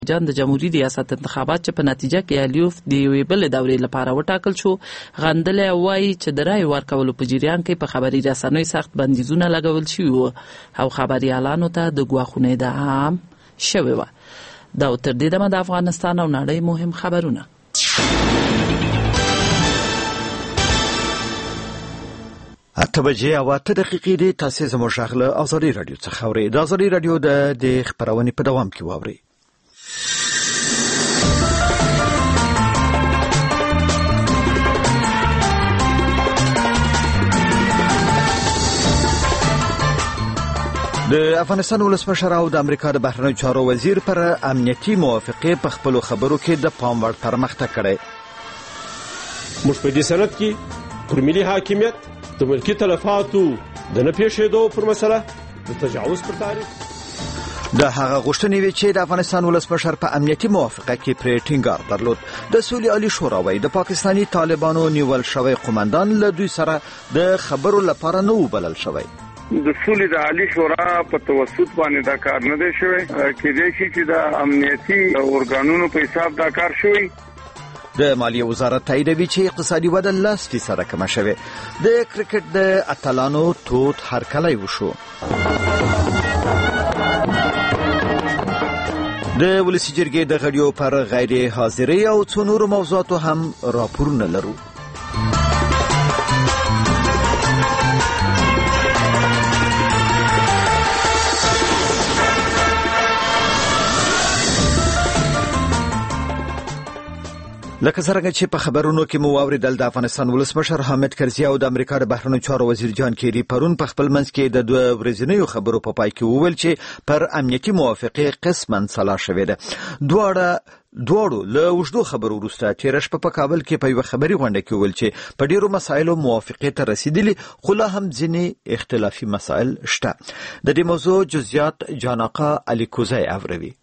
جان د جمهوریت ریاست انتخابات چې په نتیجه کې الیوف د یوې بلې دورې لپاره وټاکل شو، غندلی وایي چې د رایې ورکولو په جریان کې په خبري رسنیو سخت بندیزونه لګول شوي وو او خبریالانو ته د ګواښونو ادعا هم شوې وه. دا تر دې دمه د افغانستان او نړۍ مهم خبرونه. اته بجې او 8 دقیقې دي. تاسو زموږ غږ له آزادي رادیو څخه اورئ. د آزادي رادیو د خبرونې په دوام کې واورئ. د افغانستان ولسمشر او د امریکا د بهرنیو چارو وزیر پر امنیتي موافقه په خپل خبرو کې د پام وړ پرمختګ کړی. موږ په دې سند کې پر ملي حاکمیت د ملکی تلفاتو د نه پیښېدو پر مسله د تجاوز پر تعریف د هغه غوښتنې وی چې د افغانستان ولسمشر په امنیتي موافقه کې پرې ټینګار درلود. د سولې عالی شورا وايي د پاکستاني طالبانو نیول شوی قومندان له دوی سره د خبرو لپاره نه وبلل شوی. د سولې د عالی شورا په توسط باندې دا کار نه دی شوی، کېدای شي چې د امنیتي اورګانونو په حساب دا کار شوی. د مالیې وزارت تاییدوي چې اقتصادي وده 10% کمه شوه. د کرکټ د اتلانو توت هرکلی وشو. د ولسی جرګې د غړیو پر غیر حاضرۍ او څو نورو موضوعاتو هم راپورونه لرو. لکه څنګه چې په خبرونو کې مو واوریدل، د افغانستان ولسمشر حامد کرزي او د امریکا د بهرنیو چارو وزیر جان کیری پرون په خپل منځ کې د دوه ورځنیو خبرو په پای کې وویل چې پر امنیتي موافقه قسماً صلاح شوې ده. دواړو له اوږدو خبرو وروسته تېره شپه په کابل کې په یوه خبري غونډه کې وویل چې په ډېرو مسایلو موافقې ته رسیدلي، خو لا هم ځینې اختلافي مسایل شته. د دې موضوع جزئیات جان آقا علي کوزی اوروي.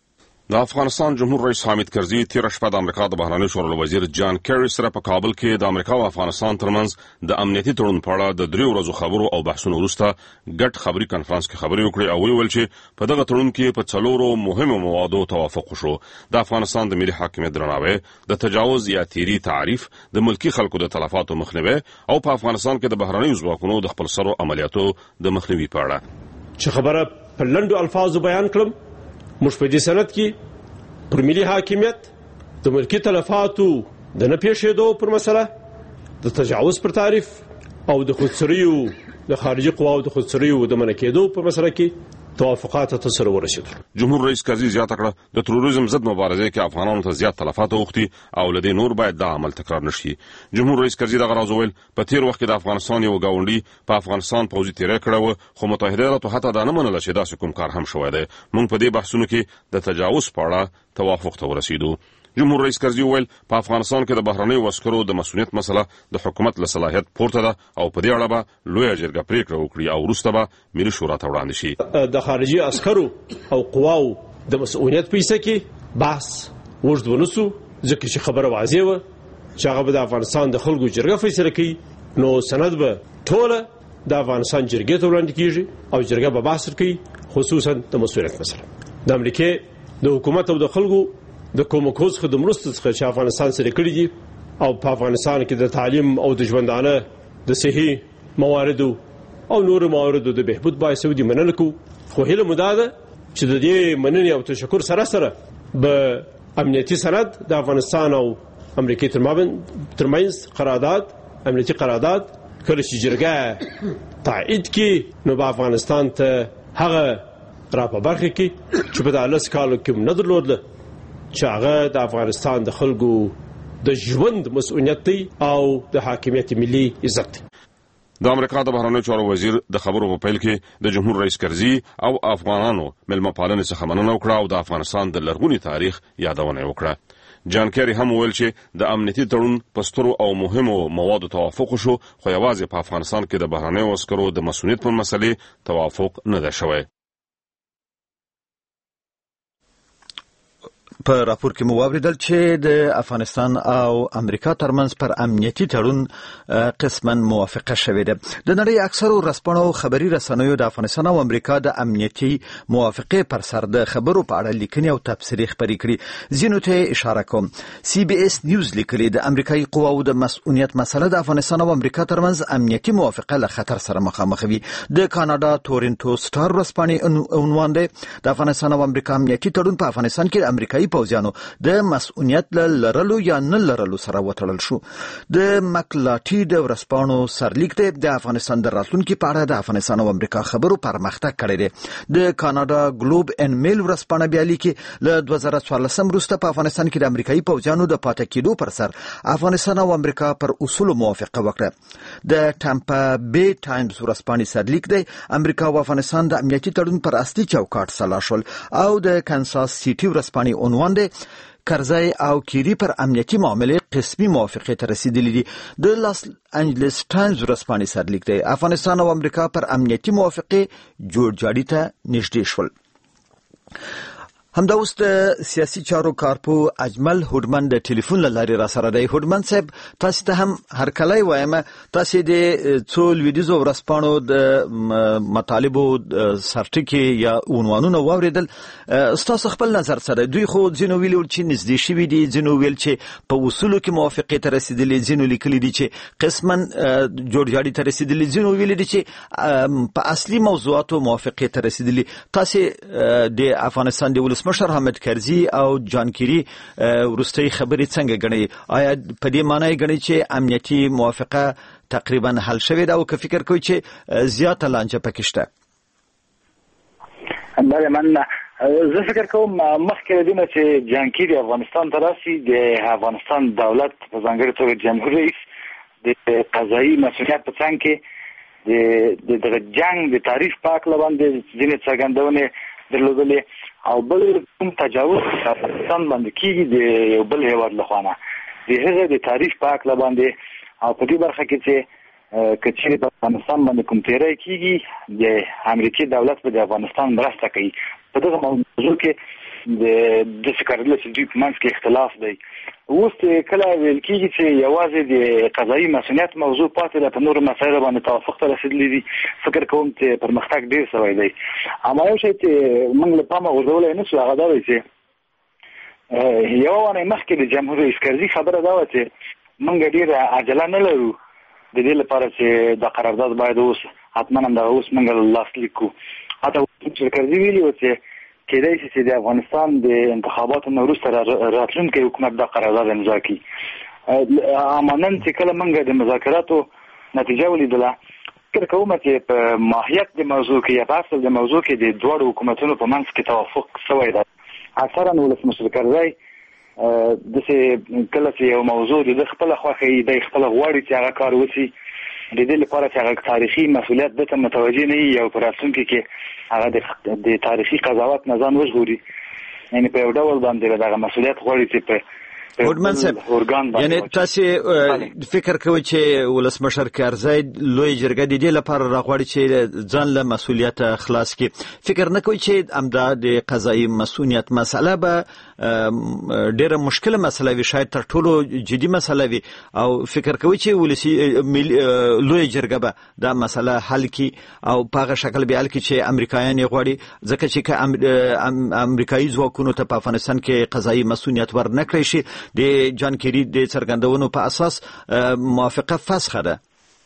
د افغانستان جمهور رئیس حامد کرزي تېره شپه د امریکا د بهرنیو چارو وزیر جان کیری سره په کابل کې د امریکا او افغانستان ترمنځ د امنیتي تړون په اړه د 3 ورځو خبرو او بحثونو وروسته ګډ خبري کانفرنس کې خبرې وکړې او ویل چې په دغه تړون کې په 4 مهمو موادو توافق وشو. د افغانستان د ملي حاکمیت درناوی، د تجاوز یا تیری تعریف، د ملکی خلکو د تلفاتو مخنیوي او په افغانستان کې د بهرنیو ځواکونو د خپل سرو عملیاتو د مخنیوي په اړه. چې خبره په لنډو الفاظو بیان کړم، موږ په دې سند کې پر ملي حاکمیت د ملکی تلفاتو د نه پیښېدو پر مسله د تجاوز پر تعریف او د خودسریو د خارجي قواو د خودسریو د منع کېدو پر مسله کې توافقات ته سره ورسېدل. جمهور رئیس کرزي زیاته کړه د تروریزم ضد مبارزه کې افغانانو ته زیات تلفات اوختي او لدې نور باید دا عمل تکرار نشي. جمهور رئیس کرزي دغه راز ویل په تیر وخت کې د افغانستان یو گاونډي په افغانستان پوځي تیری کړو، خو متحده ایالاتو حتی دا نه منله چې داسې کوم کار هم شوی دی. موږ په دې بحثونو کې د تجاوز په اړه توافق ته ورسېدو. جمهور رئیس کرزي ویل په افغانستان کې د بهرنیو عسکرو د مسؤلیت مسله د حکومت له صلاحیت پورته ده او په دې اړه به لویه جرګه پریکړه وکړي او وروسته به ملي شورا ته وړاندې شي. د خارجي عسکرو او قواو د مسؤلیت په حصه کې بحث وژد ونسو، ځکه چې خبره واضح وه چې هغه به د افغانستان د خلکو جرګه فیصله کوي، نو سند به ټوله د افغانستان جرګې ته وړاندې کیږي او جرګه به بحث کوي، خصوصا د مسؤلیت مسله. د امریکا د حکومت او د خلکو د کومکوز خدماتو څخه چې افغانستان سره کړی دي او په افغانستان کې د تعلیم او د ژوندانه د صحي مواردو او نور مواردو د بهبود باعث ودی منل کو. خو هله مداده چې د دې مننې او تشکر سره به امنیتي سند د افغانستان او امریکا ترمنځ قرارداد، امنیتي قرارداد کله چې جرګه تایید کی، نو په افغانستان ته هغه را په برخه کې چې په 10 کالو کې نه درلودله چې هغه د افغانستان د خلکو د ژوند مسؤلیت دی او د حاکمیت ملي عزت دی. د امریکا د بهرنیو چارو وزیر د خبرو په پیل کې د جمهور رئیس کرزي او افغانانو ملمه پالنې څخه مننه وکړه او د افغانستان د لرغوني تاریخ یادونه وکړه. جان کیری هم ویل چې د امنیتي تړون په سترو او مهمو موادو توافق شو، خو یوازې په افغانستان کې د بهرنیو عسکرو د مسؤلیت په مسلې توافق نه ده شوی. په راپور کې مو واوریدل چې د افغانستان او امریکا ترمنځ پر امنیتي تړون قسما موافقه شوې ده. د نړۍ اکثرو رسنیو خبري رسنیو د افغانستان او امریکا د امنیتي موافقه پر سر د خبرو په اړه لیکنې او تبصرې خپرې کړې. زینو ته اشاره کوم. سی بي اس نیوز لیکلي د امریکایي قواو د مسؤلیت مسله د افغانستان او امریکا ترمنځ امنیتي موافقه له خطر سره مخامخ وي. د کاناډا تورنټو سټار ورځپاڼې عنوان دی د افغانستان او امریکا امنیتي تړون په افغانستان کې امریکایي پوځیانو د مسؤلیت لرلو یا نه لرلو سره وتړل شو. د مکلاټي د ورځپاڼو سرلیک دی د افغانستان د راتلونکي په اړه د افغانستان او امریکا خبرو پرمختګ کړی دی. د کاناډا ګلوب ان میل ورځپاڼه بیا لیکي له 2014 وروسته په افغانستان کې د امریکایي پوځیانو د پاتې کېدو پر سر افغانستان او امریکا پر اصول موافقه وکړه. د ټامپا بی ټایمز ورځپاڼې سرلیک دی امریکا او افغانستان د امنیتي تړون پر اصلي چوکاټ سلا شول. او د کانساس سیټي ورځپاڼې عنوان دی کرزی او کیری پر امنیتي معاملې قسمي موافقه ته رسیدلې دي. د لاس انجلس ټایمز ورځپاڼې سرلیک دی افغانستان او امریکا پر امنیتي موافقه جوړجاړي ته نږدې شول. همدا اوس د سیاسي چارو کارپو اجمل هوډمن د ټلیفون له لارې را سره دی. هوډمن صاحب تاسو ته هم هرکلی وایم. تاسو د څو لویدیځو ورځپاڼو د مطالبو سرټکي یا عنوانونه واوریدل. تاسو خپل نظر سره دوی خو ځینو ویلي چې نږدې شوي دي، ځینو ویل چې په اصولو کې موافقې ته رسیدلي، ځینو لیکلي دي چې قسما جوړجاړي ته رسیدلي، ځینو ویلي دي چې په اصلي موضوعاتو موافقې ته رسیدلي. تاسو د افغانستان د مشر حامد کرزي او جان کیری ورستۍ خبرې څنګه غني؟ آیا په دې معنی غني چې امنیتي موافقه تقریبا حل شوې ده او که فکر کوي چې زیاته لانجه پکې شته؟ بله من زه فکر کوم مخکې دینه چې جان کیری افغانستان ته راسي د افغانستان دولت په ځانګړي توګه جمهور رئیس د قضایي مسؤلیت په څنګ کې د جنگ د تاریخ پاک لباندې ځینې څرګندونې درلودلې او بل کوم تجاوز افغانستان باندې کیږي د یو بل هیواد لخوا نه د هغه د تاریخ پاک لباندې او په دې برخه کې چې کچېرې په افغانستان باندې کوم تیری کیږي د امریکای دولت په افغانستان مرسته کوي. په دغه موضوع کې د څرګندل چې دوی په منځ کې اختلاف دی. اوس کله ویل کېږي چې یوازې د قضایي مسؤلیت موضوع پاتې ده، په نورو مسایلو باندې توافق ته رسېدلی دي. فکر کوم چې پرمختګ ډېر شوی دی. اما یو شی چې موږ له پامه غورځولی نه شو هغه دا دی چې یوه اونۍ مخکې د جمهور رئیس کرزي خبره دا وه چې موږ ډېره عجله نه لرو د دې لپاره چې دا قرارداد باید اوس حتما همدغه اوس موږ لاسلیک کړو. حتی کرزي ویلي و چې کېدای شي چې د افغانستان د انتخاباتو نه وروسته راتلونکی حکومت دا قرارداد امضا کړي. اما نن چې کله موږ د مذاکراتو نتیجه ولیدله فکر کوم چې په ماهیت د موضوع کې یا په اصل د موضوع کې د دواړو حکومتونو په منځ کې توافق شوی دی. اکثرا ولسمشر کرزی داسې کله چې یو موضوع د خپله خوښه وي دی خپله غواړي چې هغه کار وشي د دې لپاره چې هغه تاریخي مسؤلیت دته متوجه نه وي او په راتلونکي کې هغه د تاریخي قضاوت نه ځان وژغوري. یعنې په یو ډول باندې دغه مسؤلیت غواړي چې په هوډمن صاحب یعنی تاسو فکر کوئ چې ولسمشر کرزی لوی جرګه د دې لپاره راغواړي چې ځان له مسؤلیت خلاص کړي؟ فکر نه کوئ چې امدا د قضایي مسؤلیت مسله به ډېره مشکله مسله وي، شاید تر ټولو جدي مسله وي، او فکر کوئ چې لوی جرګه به دا مسله حل کړي او په هغه شکل به حل کړي چې امریکایان یې غواړي؟ ځکه چې امریکایي ځواکونو ته په افغانستان کې قضایي مسؤلیت ورنکړی شي د جان کیری د څرګندونو په اساس موافقه فسخه ده.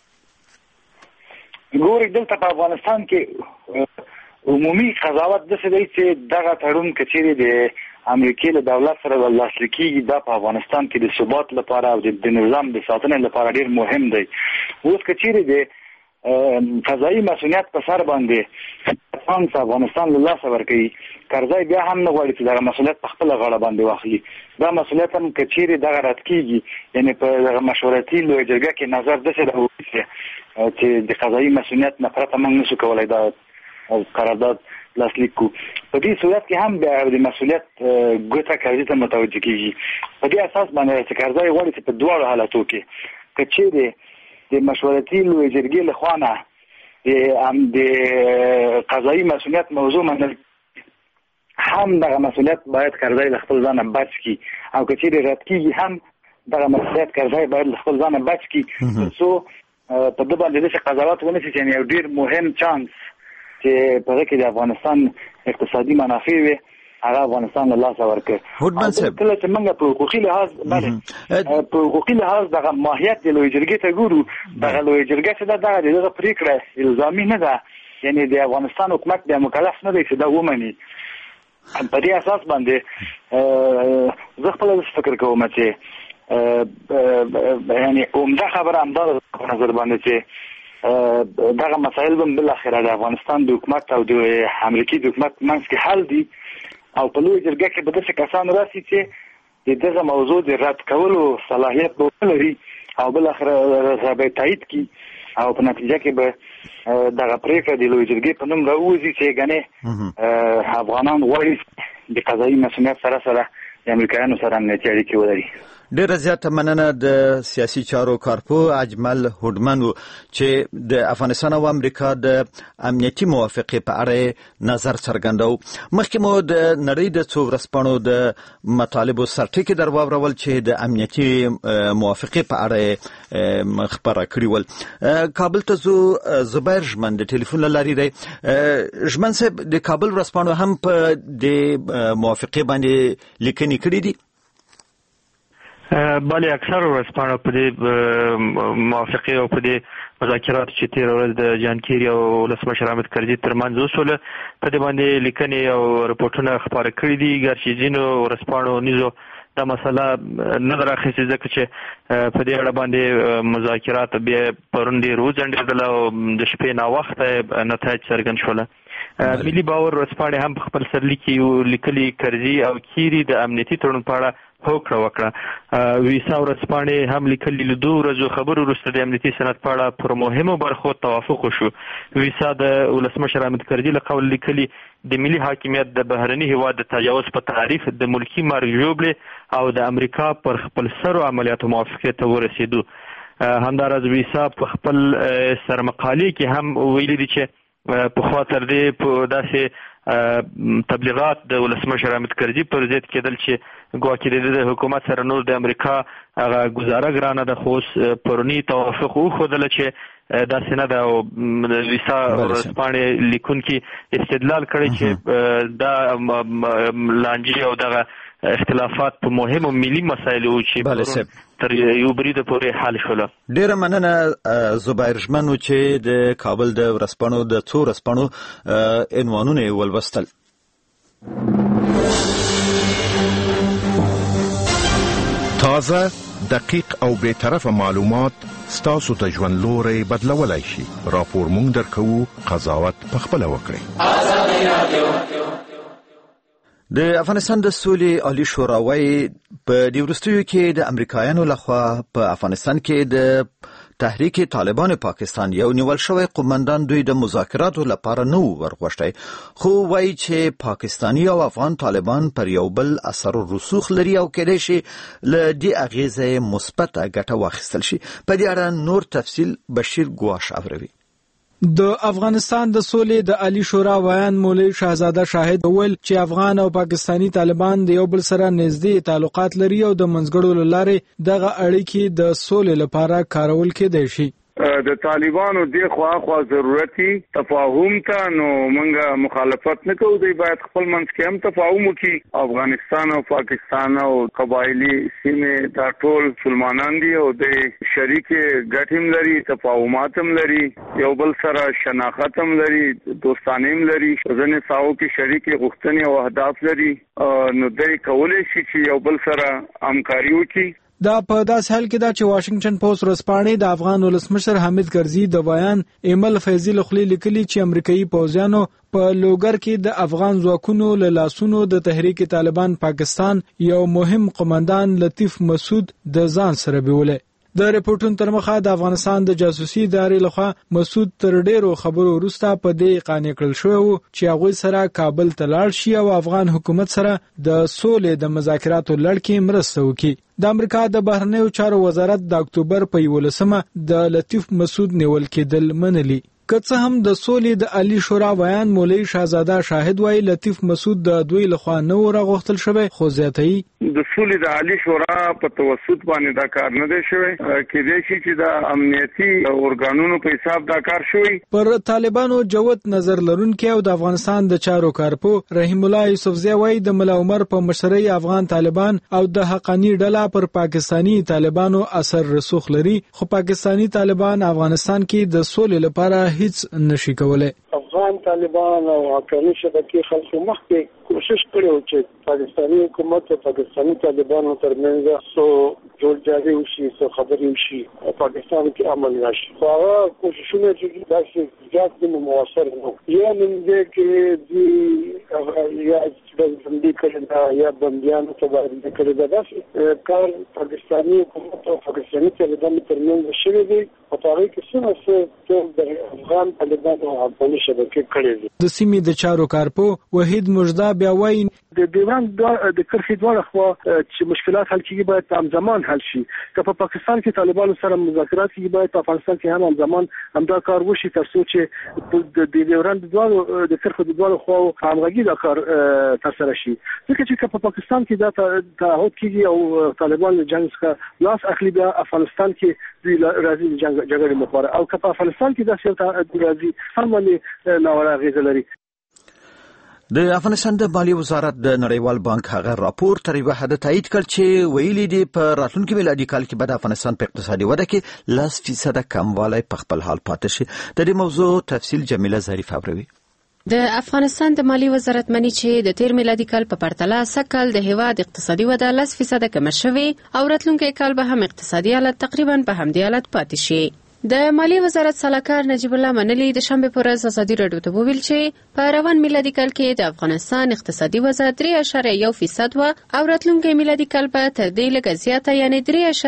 ګوري دلته په افغانستان کې عمومي قضاوت داسې دی چې دغه تړون که چیرې د امریکای له دولت سره لاسلیک کېږي دا په افغانستان کې د ثبات لپاره او د نظام د ساتنې لپاره ډېر مهم دی. اوس که چیرې د قضایي مسؤلیت په سر باندې افغانستان له لاسه ورکوي کرزی بیا هم نه غواړي چې دغه مسؤلیت په خپله غاړه باندې واخلي. دا مسؤلیت هم که چیرې دغه رد کېږي یعنې په دغه مشورتي لویه جرګه کې نظر داسې راوځي چې د قضایي مسؤلیت نه پرته موږ نشو کولی دا قرارداد لاسلیک کړو. په دې صورت کې هم بیا د مسؤلیت ګوته کرزي ته متوجه کېږي. په دې اساس باندې چې کرزی غواړي چې په دواړو حالتو کې که چیرې د مشورتي لویه جرګې له خوا نه د قضایي مسؤلیت موضوع منل هم دغه مسؤلیت باید کرزی له خپل ځانه بچ کی او که چیرې رد کیږي هم دغه مسؤلیت کرزی باید له خپل ځانه بچ کی څو په دې باندې چې قضاوت ونشي چې یو ډیر مهم چانس چې په کې د افغانستان اقتصادي منافع وي هغه افغانستان له لاسه ورکړي. هوډمن صاحب کله چې موږ په حقوقي لحاظ باندې په حقوقي لحاظ دغه ماهیت د لوی جرګې ته ګورو دغه لوی جرګه چې دغه پریکړه الزامي نه ده یعنی د افغانستان حکومت د مکلف نه دی چې دا ومني. په دې اساس باندې زه خپل فکر کوم چې یعنی عمده خبره همدا په نظر باندې چې دغه مسایل هم بل اخره د افغانستان د حکومت او د امریکای د حکومت منځ کې حل دي او په لوی جرګه کې به داسې کسان راسي چې د دغه موضوع د رد کولو صلاحیت ولري او بل اخره به تایید کی او په نتیجه کې به دغه پریکړه د لوی جرګې په نوم راوځي چې ګنې افغانان غواړي د قضایي مسؤلیت سره د امریکایانو سره امنیتي اړیکې ولري. ډیره زیاته مننه د سیاسي چارو کارپو اجمل هوډمن چې د افغانستان او امریکا د امنیتي موافقې په اړه نظر څرګنداو. مخکې مو د نړۍ د څو ورځپاڼو د مطالبو سرټکي درواورول چې د امنیتي موافقې په اړه خبره کړې ول. کابل ته زبیر ژمن د ټلیفون لارې دی. ژمن صاحب د کابل ورځپاڼو هم په د موافقې باندې لیکنې کړې دي. بله اکثر ورځپاڼو په دې موافقې او په دې مذاکراتو چې تېره ورځ د جان کیري او ولسمشر حامد کرزي ترمنځ وشوله په دې باندې لیکنې او رپورټونه خپاره کړي دي. ګرچې ځینو ورځپاڼو نیزو دا مسله نه ده راخیستې ځکه چې په دې اړه باندې مذاکرات بیا پرون ډېر وځنډېدل او د شپې ناوخته نتایج څرګند شوله. ملي باور ورځپاڼې هم په خپل سرلیک کې لیکلي کرزي او کیري د امنیتي تړون په اړه هوکړه وکړه. ویسا ورځپاڼې هم لیکلي له 2 ورځو خبرو وروسته د امنیتي سند په اړه پر مهمو برخو توافق وشو. ویسا د ولسمشر حامد کرزي له قول لیکلي د ملي حاکمیت د بهرني هیواد د تجاوز په تعریف د ملکی مرګ ژوبلې او د امریکا پر خپل سرو عملیاتو موافقې ته ورسېدو. همداراز ویسا په خپل سرمقالې کې هم ویلي دي چې په خوا تر دې په داسې تبلیغات د ولسمشر حامد کرزي پر ضد کېدل چې ګواکې د حکومت سره نور د امریکا هغه ګزاره ګرانه ده، خو پرونی توافق وښودله چې داسې نه ده. او ویسا ورځپاڼې لیکونکي استدلال کړی چې دا لانجې او دغه اختلافات په مهمو ملي مسایلو چې تر یو بریده پورې حل شوله. ډیره مننه زبیر ژمنو چې د کابل د ورځپاڼو د څو ورځپاڼو عنوانونه یې ولوستل. تازه، دقیق او بی‌طرفه معلومات ستاسو ته ژوند لوري بدلولای شي. راپور مونږ درکوو، قضاوت پخپله وکړئ. د افغانستان د سولې عالی شوراوی په دې وروستیو کې د امریکایانو لخوا په افغانستان کې د تحریک طالبان پاکستان یو نیول شوی قومندان دوی د مذاکراتو لپاره نو ورغوښتي، خو وایي چې پاکستانی او افغان طالبان پر یو بل اثر او رسوخ لري او کېدای شي له دې اغیزه مثبته ګټه واخیستل شي. په دې اړه نور تفصیل بشیر ګواش اوروي. د افغانستان د سولې د عالی شورا ویان مولوی شاهزاده شاهد وویل چې افغان او پاکستانی طالبان د یو بل سره نږدې تعلقات لري او د منځګړو لارې دغه اړیکې د سولې لپاره کارول کېدای شي. د طالبانو د خوا ضرورتي تفاهم ته نو موږ مخالفت نه کوو. دوی باید خپل منځ کې هم تفاهم وکړي. افغانستان او پاکستان او قبایلی سیمې دا ټول مسلمانان دي او د شریک ګټم لري، تفاهمات هم لري، یو بل سره شناخت هم لري، دوستانه هم لري، ځنې ساو کې شریک غوښتنې او اهداف لري. نو دوی کولای شي چې یو بل سره همکاري وکړي. دا په داس حال کې دا چې واشنگټن پوسټ ورځپاڼې د افغان ولسمشر حامد کرزي د بیان ایمل فیضی لخلی لیکلي چې امریکایي پوځیانو په لوګر کې د افغان ځواکونو له لاسونو د تحریک طالبان پاکستان یو مهم قومندان لطیف مسعود د ځان سره بیوله. د ریپورتونو تر مخه د افغانستان د جاسوسي ادارې لخوا مسعود تر ډیرو خبرو وروسته په دې قانع کړل شو چې هغه سره کابل ته لاړ شي او افغان حکومت سره د سولې د مذاکراتو لړ کې مرسته وکړي. د امریکا د بهرنیو چارو وزارت د اکتوبر په 11مه د لطیف مسعود نیول کېدل منلي. که څه هم د سولې د عالی شورا ویان مولوی شاهزاده شاهد وای لطیف مسعود د دوی لخوا نو راغوښتل شوی، خو زیاتوي د سولې د عالی شورا په توسط باندې دا کار نه دی شوی، کېدای شي چې د امنیتي اورګانونو په حساب دا کار شوی. پر طالبانو جوت نظر لرونکي او د افغانستان د چارو کارپو رحیم الله یوسفزی وای د ملا عمر په مشرۍ افغان طالبان او د حقانی ډله پر پاکستانی طالبانو اثر رسوخ لري، خو پاکستانی طالبان افغانستان کې د سولې لپاره هیڅ نشي کولای. افغان طالبان او حقانی شبکې خلکو مخکې کوشش کړو چې پاکستانی حکومت او پاکستانی طالبانو ترمنځ سو جوړجاړی وشي، سو خبرې وشي او پاکستان کې امن راشي. خو هغه کوششونه چې داسې زیات دي موثر نه. یا نن دې کې یا بندي کړل دا یا بنديانو ته باندې کړل دا داسې کار پاکستانی حکومت او پاکستانی طالبانو ترمنځ شوی دی او هغه کې څه د افغان طالبانو او افغاني شبکې کړې دي. د سیمې د چارو کارپو وحید مجدا بیا وایي د ډیورند د کرښې دواړه خوا چې مشکلات حل کیږي باید همزمان حل شي. که په پاکستان کې طالبانو سره مذاکرات کیږي باید په افغانستان کې هم همزمان همدا کار وشي تر څو چې د ډیورند دواړو د کرښې د دواړو خوا همغږي دا کار ترسره شي. ځکه چې په پاکستان کې دا تعهد کیږي او طالبان له جنگ څخه لاس اخلي، بیا افغانستان کې دوی راځي د جګړې لپاره، او که په افغانستان کې دا څه راځي هم باندې ناوړه اغېز لري. د افغانستان د مالیې وزارت د نړیوال بانک هغه راپور تر یوه حده تایید کړ چې ویلي دي په راتلونکي میلادي کال کې به د افغانستان په اقتصادي وده کې 10% کموالی په خپل حال پاتې شي. د دې موضوع تفصیل جمیله ظریف اوروي. د افغانستان د مالی وزارت منی چې د تیر میلادي کال په پرتله سکل د هیواد اقتصادي وده 10% کم شوي او راتلونکي کال به هم اقتصادي حالت تقریبا په همدې حالت پاتې شي. د مالی وزارت سلاکار نجیب الله منلی د شنبه پر ورځ ازادي راډیو ته وویل چې په روان میلادي کال کې د افغانستان اقتصادي وضع 3.1% و او راتلونکي میلادي کال به تر دې لږ زیاته یعنی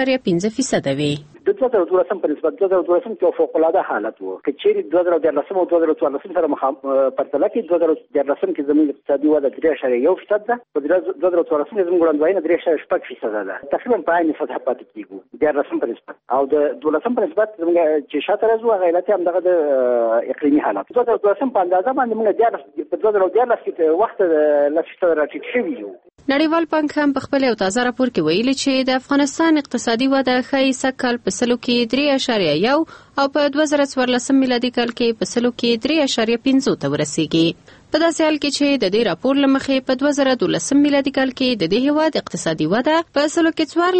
3.5% وي. د 2012 په نسبت 2012 کې فوق العاده حالت وو. کچېری 2013 او 2014 سره پرتله کې 2013 کې زموږ اقتصادي وده 3.1% ده، په 2014 کې زموږ وړاندوینه 3.6% ده. تقریبا په عین سطح پاتې کیږو 13 په نسبت، او د 12 په نسبت زموږ چې شاته راځو هغه علت هم دغه د اقلیمي حالت. 2012 په اندازه باندې موږ په 2014 کې وخت لږ راټیټ شوی یو. نړیوال بانک هم په خپل یو تازه راپور کې ویلي چې د افغانستان اقتصادي وده ښایي سکل په سلو کې 3.1 او په 2014 میلادي کال کې په سلو کې 3.5 ته ورسیږي. په داسې حال کې چې د دې راپور لمخې په 2012 میلادي کال کې د دې هیواد اقتصادي وده په سلو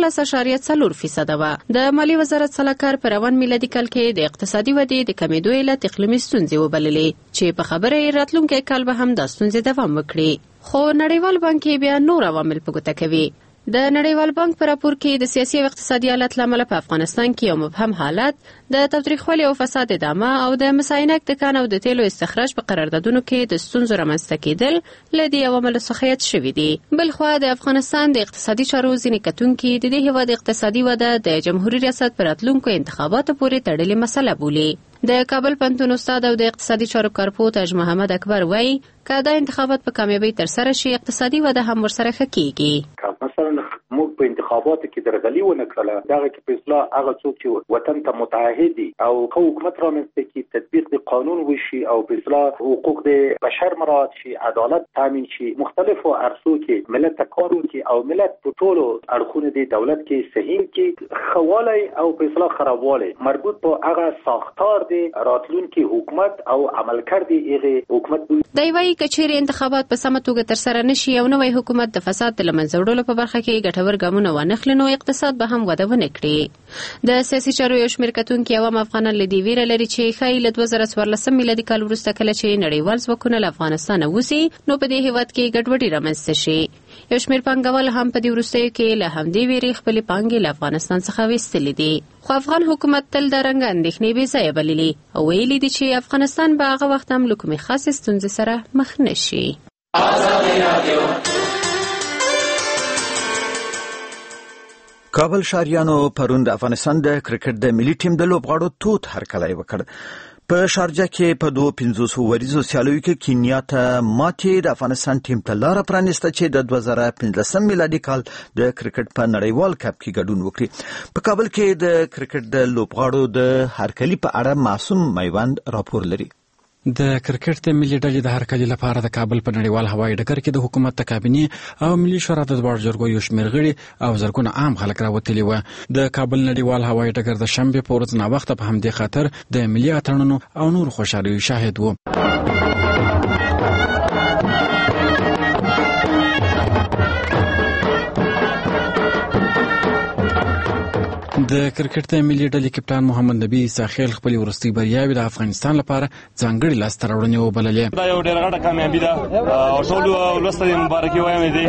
کې 14.4% و. د مالی وزارت سلاکار په روان میلادي کال کې د اقتصادي ودې د کمیدو علت اقلیمي ستونزې وبللې چې په خبره یې راتلونکي کال به هم دا ستونزې دوام وکړي. خو نړیوال بانک بیا نور عوامل په ګوته کوي. د نړیوال بانک په راپور کې د سیاسي او اقتصادي حالت لامل په افغانستان کې یو مبهم حالت د تاوتریخوالي او فساد ادامه او د مساینک د کان او د تیلو استخراج په قراردادونو کې د ستونزو رامنځته کېدل له دې عواملو څخه یاد شوي دي. بلخوا د افغانستان د اقتصادي چارو ځینې کتونکي د دې هیواد اقتصادي وده د جمهوریت ریاست پر راتلونکو انتخاباتو پورې تړلې مسله بولي. د کابل پوهنتون استاد او د اقتصادي چارو کارپو تاج محمد اکبر وایي که دا انتخابات په کامیابی ترسره شي اقتصادي وده هم ورسره ښه کیږي. مثلا موږ په انتخاباتو کې درغلي ونه کړله، دغه کې په اصلاح هغه څوک چې وطن ته متعهد دي او حکومت رامنځته کړي، تطبیق د قانون وشي او په اصلاح حقوق د بشر مراعات شي، عدالت تامین شي، مختلفو عرصو کې ملت ته کار وکړي او ملت په ټولو اړخونو د دولت کې سهیم کې خوالی او په اصلاح خرابوالی مربوط په هغه ساختار دی راتلونکي حکومت او عملکرد هغه حکومت دی. وایي که چیرې انتخابات په سمه توګه ترسره نشي او نوی حکومت د فساد د له منځه وړلو په برخه کې ګټور ګامونه وانخلي نو اقتصاد به هم وده ونه کړي. د سیاسي چارو یو شمېر کتونکي عوام افغانان له دې ویره لري چې ښایي له 2014 میلادي کال وروسته کله چې نړیوال ځواکونه له افغانستانه وځي نو په دې هیواد کې ګډوډي رامنځته شي. یو شمېر پانګوال هم په دې وروستیو کې له همدې ویرې خپلې پانګې له افغانستان څخه ویستلې دي. خو افغان حکومت تل د رنګ اندېښنې بې ځایه بللي او ویلي دي چې افغانستان به هغه وخت هم له کومې خاصې ستونزې سره مخ نه شي. کابل شاریانو پرون د افغانستان د کرکټ د ملي ټیم د لوبغاړو توت هرکلی وکړ. په شارجه کې په 250 وریزو سیالیو کې کینیا ته ماتې د افغانستان ټیم ته لار پرانیسته چې د 2015 میلادي کال د کرکټ په نړیوال کپ کې ګډون وکړي. په کابل کې د کرکټ د لوبغاړو د هرکلي په اړه معصوم میوند راپور لري. د کرکټ د ملي ډلې د هرکلي لپاره د کابل په نړیوال هوایي ډګر کې د حکومت د کابینې او ملي شورا د دواړو جرګو یو شمېر غړي او زرګونه عام خلک راوتلي وو. د کابل نړیوال هوایي ډګر د شنبې په ورځ ناوخته په همدې خاطر د ملي اتڼونو او نور خوشحالیو شاهد وو. د کرکټ د ملي ډلې کپتان محمد نبی ساخیل خپل ورستۍ بریاوې د افغانستان لپاره ځانګړي لاسته راوړنې وبللې. دا یو ډېره غټه کامیابي ده او ټول ولسته مبارکي وایم دي.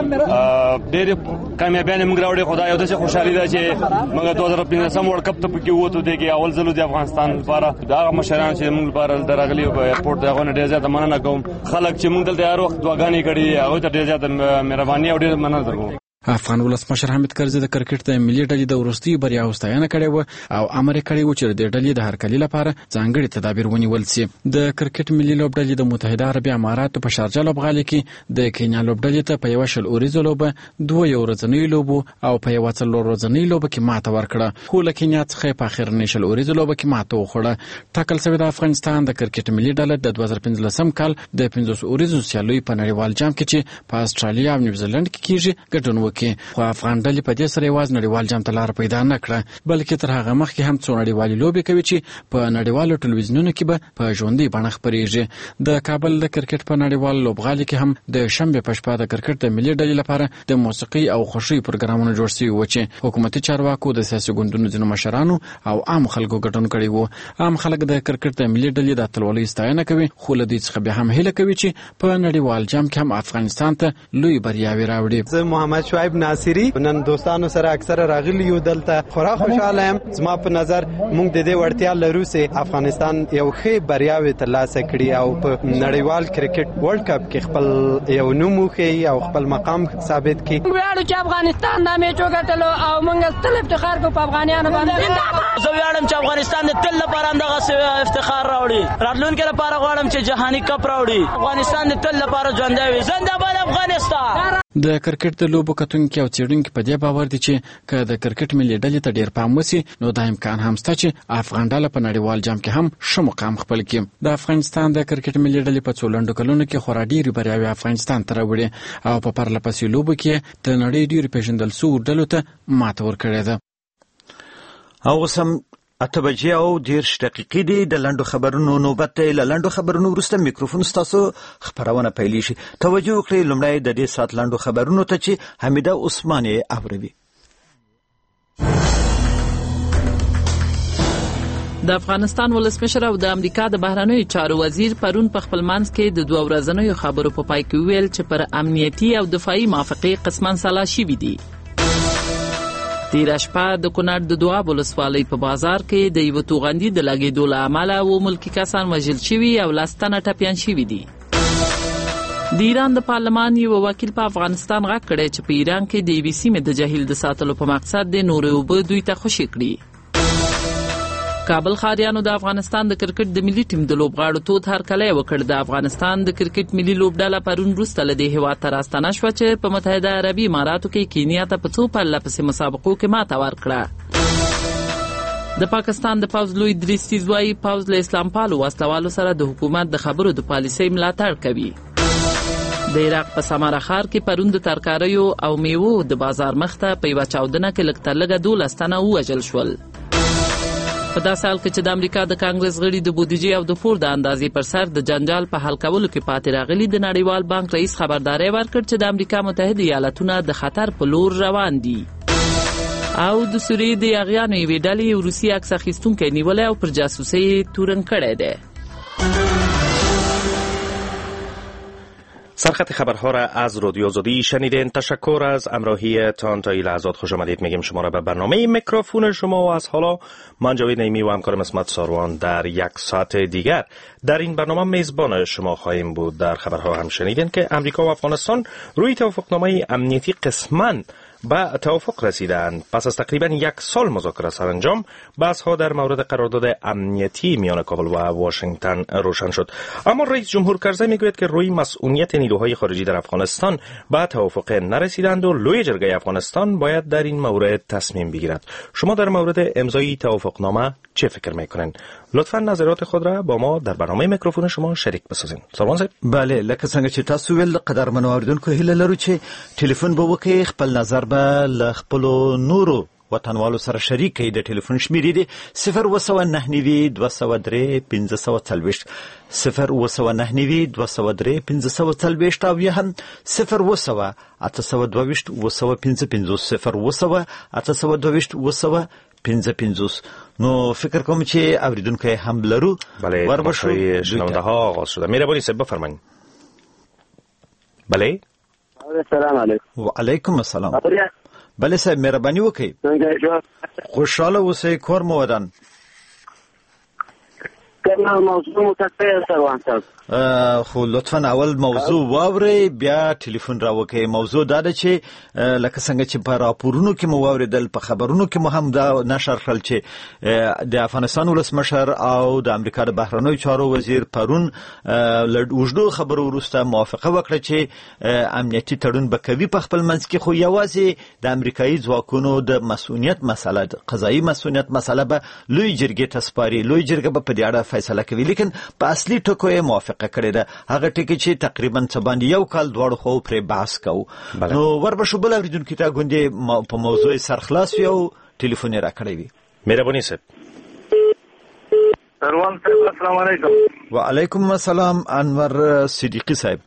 ډېر کامیابیانې موږ راوړې. خدای یو داسې خوشحالي ده چې موږ 2015 ورلد کپ ته پکې ووتو دی کې اول ځل د افغانستان لپاره دا مشران چې موږ لپاره درغلي په ایرپورټ دغه نه ډېر زیاته مننه کوم. خلک چې موږ دلته هر وخت دعاګانې کړي هغه ته ډېر زیاته مهرباني او ډېر مننه درکوم. افغان ولسمشر حامد کرزي د کرکټ د ملي ډلې د وروستي بریاو ستاینه کړې و او امر کړی و چې د ډلې د هرکلي لپاره ځانګړي تدابیر ونیول شي. د کرکټ ملي لوبډلې د متحده عربي اماراتو په شارجه لوبغالي کې د کینیا لوبډلې ته په یو شل اوریزو لوبه 2 ورځنۍ لوبو او په یو څلور ورځنۍ لوبه کې ماته ورکړه. خو له کینیا څخه په اخرنۍ شل اوریزو لوبه کې ماته وخوړه. ټاکل شوی د افغانستان د کرکټ ملي ډله د 2015 کال د 15 اوریزو سیالیو په نړیوال جام کې چې په استرالیا او نیوزیلند کې کیږي ګډون وکړي. خو افغان ډلې په دې سره یوازې نړیوال جام ته لار پیدا نه کړه بلکې تر هغه مخکې هم څو نړیوالې لوبې کوي چې په نړیوالو ټلویزیونونو کې به په ژوندۍ بڼه خپرېږي. د کابل د کرکټ په نړیوال لوبغالي کې هم د شنبې په شپه د کرکټ د ملي ډلې لپاره د موسیقي او خوښۍ پروګرامونه جوړ شوي وو چې حکومتي چارواکو د سیاسي ګوندونو ځینو مشرانو او عام خلکو ګډون کړی وو. عام خلک د کرکټ د ملي ډلې د اتلولۍ ستاینه کوي خو له دې څخه بیا هم هیله کوي چې په نړیوال جام کې هم افغانستان ته لوی بریاوې راوړي. زه محمد شعیب ناصری نن دوستانو سره اکثر راغلی یو دلته خورا خوشاله یم. زما په نظر موږ د دې وړتیا لرو چې افغانستان یو ښه بریاوې ترلاسه کړي او په نړیوال کرکټ ورلد کپ کې خپل یو نوم وښیي او خپل مقام ثابت کړي. ویاړو چې افغانستان د میچ وګټلو او موږ تل افتخار کوو په افغانانو باندې. زه ویاړم چې افغانستان د تل لپاره همدغه افتخار راوړي. راتلونکي لپاره غواړم چې جهاني کپ راوړي. افغانستان د تل لپاره ژوندی وي. زنده باد افغانستان. د کرکټ د لوبو کتونکي او څېړونکي په دې باور دي چې که د کرکټ ملي ډلې ته ډېر پام وشي نو دا امکان هم شته چې افغان ډله په نړیوال جام کې هم ښه مقام خپل کړي. د افغانستان د کرکټ ملي ډلې په څو لنډو کلونو کې خورا ډېرې بریاوې افغانستان ته راوړي او په پرله پسې لوبو کې د نړۍ ډېرو پېژندل شویو ډلو ته ماته ورکړې ده. او سم 8 بجې او 10 دقیقې دي. د لنډو خبرونو نوبت دی. له لنډو خبرونو وروسته میکروفون ستاسو خبرونه پیلې شي. توجه وکړئ لومړی د دې ساعت لنډو خبرونو ته چې حمیده عثماني اوروي. د افغانستان ولسمشر او د امریکا د بهرنیو چارو وزیر پرون په خپل منځ کې د 2 ورځنیو خبرو په پای کې ویل چې پر امنیتي او دفاعي موافقې قسماً سلا شوي دي. تیره شپه د کونړ د دواب ولسوالۍ په بازار کې د یو توغندي د لګېدو له امله و ملکي کسان وژل شوي او 10 تنه ټپیان شوي دي. د ایران د پارلمان یو وکیل په افغانستان غږ کړی چې په ایران کې د یوې سیمې د جهیل د ساتلو په مقصد د نورې اوبه دوی ته خوشي کړي. کابل ښاریانو د افغانستان د کرکټ د ملي ټیم د لوبغاړو تود هرکلی وکړ. د افغانستان د کرکټ ملي لوبډله پرون وروسته له دې هېواد ته راستنه شوه چې په متحده عربي اماراتو کې کینیا ته په څو پرله پسې مسابقو کې ماته ورکړه. د پاکستان د پوځ لوی دریځ تیز وایي پوځ له اسلام پالو وسلوالو سره د حکومت د خبرو د پالیسۍ ملاتړ کوي. د عراق په سماره ښار کې پرون د ترکاریو او میوو د بازار مخته په یوه چاودنه کې لږ تر لږه 12 تنه ووژل شول. په داسې حال کې چې د امریکا د کانګرس غړي د بودیجې او د پور د اندازې پر سر د جنجال په حل کولو کې پاتې راغلي، د نړیوال بانک رئیس خبرداری ورکړ چې د امریکا متحده ایالاتونه د خطر په لور روان دي. او د سوریې د یاغیانو یوې ډلې روسي عکس اخیستونکی نیولی او پر جاسوسۍ تورن کړی دی. سرخط خبرها را از رادیو آزادی شنیدین. تشکر از همراهیتان. تا این لحظات خوش آمدید میگیم شما را به برنامه میکروفون شما و از حالا من جاوید نعیمی و همکارم اسمت ساروان در یک ساعت دیگر در این برنامه میزبان شما خواهیم بود. در خبرها هم شنیدین که امریکا و افغانستان روی توافقنامه امنیتی قسماً به توافق رسیدند. پس از تقریبا 1 سال مذاکره سرانجام بحث‌ها در مورد قرارداد امنیتی میان کابل و واشنگتن روشن شد. اما رئیس جمهور کرزی میگوید که روی مسئولیت نیروهای خارجی در افغانستان به توافق نرسیدند و لوی جرگه افغانستان باید در این مورد تصمیم بگیرد. شما در مورد امضای توافقنامه چه فکر میکنین؟ لطفاً نظرات خود را با ما در برنامه میکروفون شما شریک بسازین. سلام صاحب. بله، لکه څنګه چې تاسو ویل قدرمنو اوریدونکو هیله لرو چې ټلیفون به وکړئ، خپل نظر به له خپلو نورو وطنوالو سره شریک کړئ. د ټلیفون شمیرې دي 029 203 1540 029 203 1540 او یا هم 0 822 822 نو فکر کوم چې اوریدونکو هم لرو. بله، وربشو شنونده ها آغاز شده. مهربانی صاحب بفرمایید. بله. السلام علیکم. و علیکم السلام. بله صاحب، مهربانی وکړئ. خوشاله اوسئ، کور مو ودان. کله موضوع متفق سروان صاحب. خو لطفاً اول موضوع واورئ بیا ټلیفون راوکئ. موضوع دا ده چې لکه څنګه چې په راپورونو کې مو واوریدل، په خبرونو کې مو هم دا نشر کړل چې د افغانستان ولسمشر او د امریکا د بهرنیو چارو وزیر پرون له اوږدو خبرو وروسته موافقه وکړه چې امنیتي تړون به کوي په خپل منځ کې، خو یوازې د امریکایي ځواکونو د مسؤلیت مسله، قضایي مسؤلیت مسله به لوی جرګې ته سپاري. لوی جرګه به په دې اړه فیصله کوي، لیکن په اصلي ټکو یې موافقه کړې ده. هغه ټکی چې تقریبا څه باندې 1 کال دواړو خو پرې بحث کوو. نو وربشو بل اوریدونکو ته غونډې په موضوع سرخلاص یو ټلیفون را کړی وي. مهرباني صاحب. سروان صاحب السلام علیکم. وعلیکم السلام. انور صدیقی صاحب.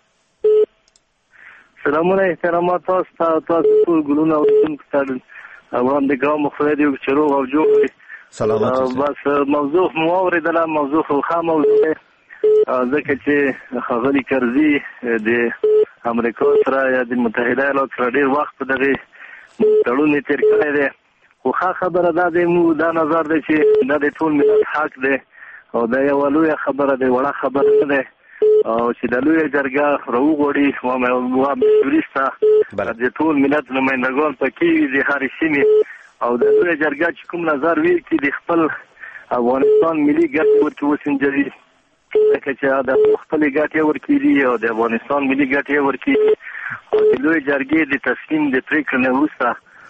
سلامونه، احترامات تاسو ټول ګلونه او څنګه وړاندې کوم. خو دې چې روغ او جوړ سلامات اوسئ. بس موضوع مو اوریدله، موضوع خو موضوع ځکه چې ښاغلي کرزي د امریکا سره یا د متحده ایالاتو سره ډېر وخت په دغه تړون تېر کړی دی. خو ښه خبره دا دی، موږ دا نظر دی چې دا د ټول ملت حق دی او دا یوه لویه خبره دی، وړه خبره نه دی. او چې د لویه جرګه راوغواړي وروسته د ټول ملت نمایندګان پکې وي د هرې سیمې، او د لویه جرګه چې کوم نظر وي چې د خپل افغانستان ملي ګټې ورکې وسنجوي، لکه چې د خپلې ګټې ورکې دي او د افغانستان ملي ګټې ورکې دي. او د لویې جرګې د تصمیم د پرېکړې نه وروسته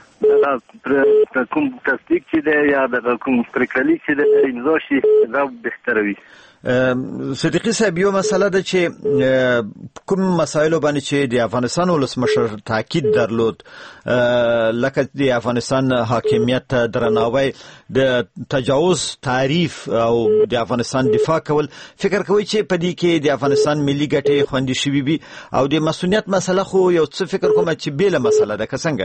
کوم تصدیق چې دی یا د کوم پرېکړه لیک چې دی امضا شي، دا بهتره وي. صدیقی صاحب، یو مسله ده چې کوم مسایلو باندې چې د افغانستان ولسمشر تاکید درلود، لکه د افغانستان حاکمیت درناوی، د تجاوز تعریف او د افغانستان دفاع کول، فکر کوي چې په دې کې د افغانستان ملي ګټې خوندي شوي وي. او د مسؤلیت مسله خو یو څه فکر کوم چې بیله مسله ده، که څنګه؟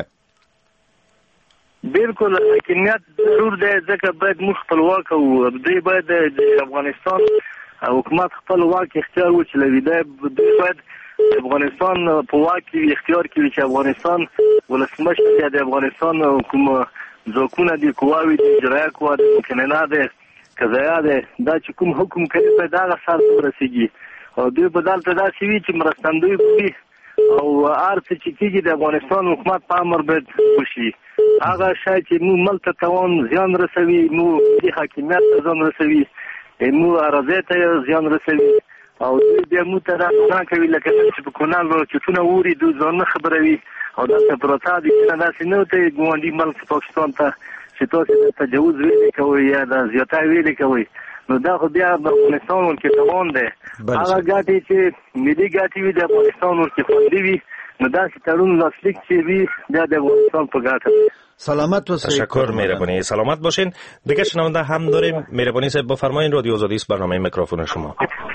بالکل حاکمیت ضرور دی، ځکه باید موږ خپلواک او دوی باید د افغانستان حکومت خپل واک اختیار وچلوي. دوی باید افغانستان په واک کې اختیار کوي چې افغانستان ولسمشر یا د افغانستان کوم ځواکونه دي، قواوې دي، اجرایه قوه ده، مقننه ده، قضایه ده، دا چې کوم حکم کوي باید هغه سر ته ورسېږي. او دوی به دلته داسې وي چې مرستندوی وي او هر څه چې کېږي د افغانستان حکومت په امر باید وشي. هغه شی چې موږ ملک ته تاوان زیان رسوي، موږ د حاکمیت ته زیان رسوي، موږ اراضۍ ته زیان رسوي، او دوی بیا موږ ته دا ګناه کوي لکه چې په کونړ راکټونه اوري، دوی ځان نه خبروي. او دلته پروته دي چې داسې نه ورته ګاونډي ملک پاکستان ته چې تاسو د تجاوز ویلې کوئ یا د زیاتی ویلې کوئ، نو دا خو بیا د افغانستان ورکې تاوان دی. هغه ګټې چې ملي ګټې وي د افغانستان ورکې خوندي وي، نو داسې تړون لاسلیک چې وي دا د افغانستان په ګټه دی. سلامت باشید. تشکر مهربانی. سلامت باشین. دیگه شنونده هم داریم. مهربانی صاحب بفرمایید. رادیو آزادی است، برنامه میکروفون شما.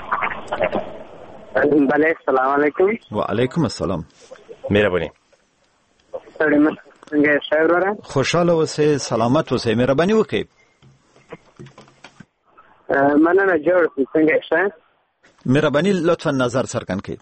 بله، سلام علیکم. و علیکم السلام. مهربانی. خوشحاله اوسئ، سلامت اوسئ، مهرباني وکړئ. مننه جوړ څنګه ښه. مهرباني لطفا نظر څرګند کړئ.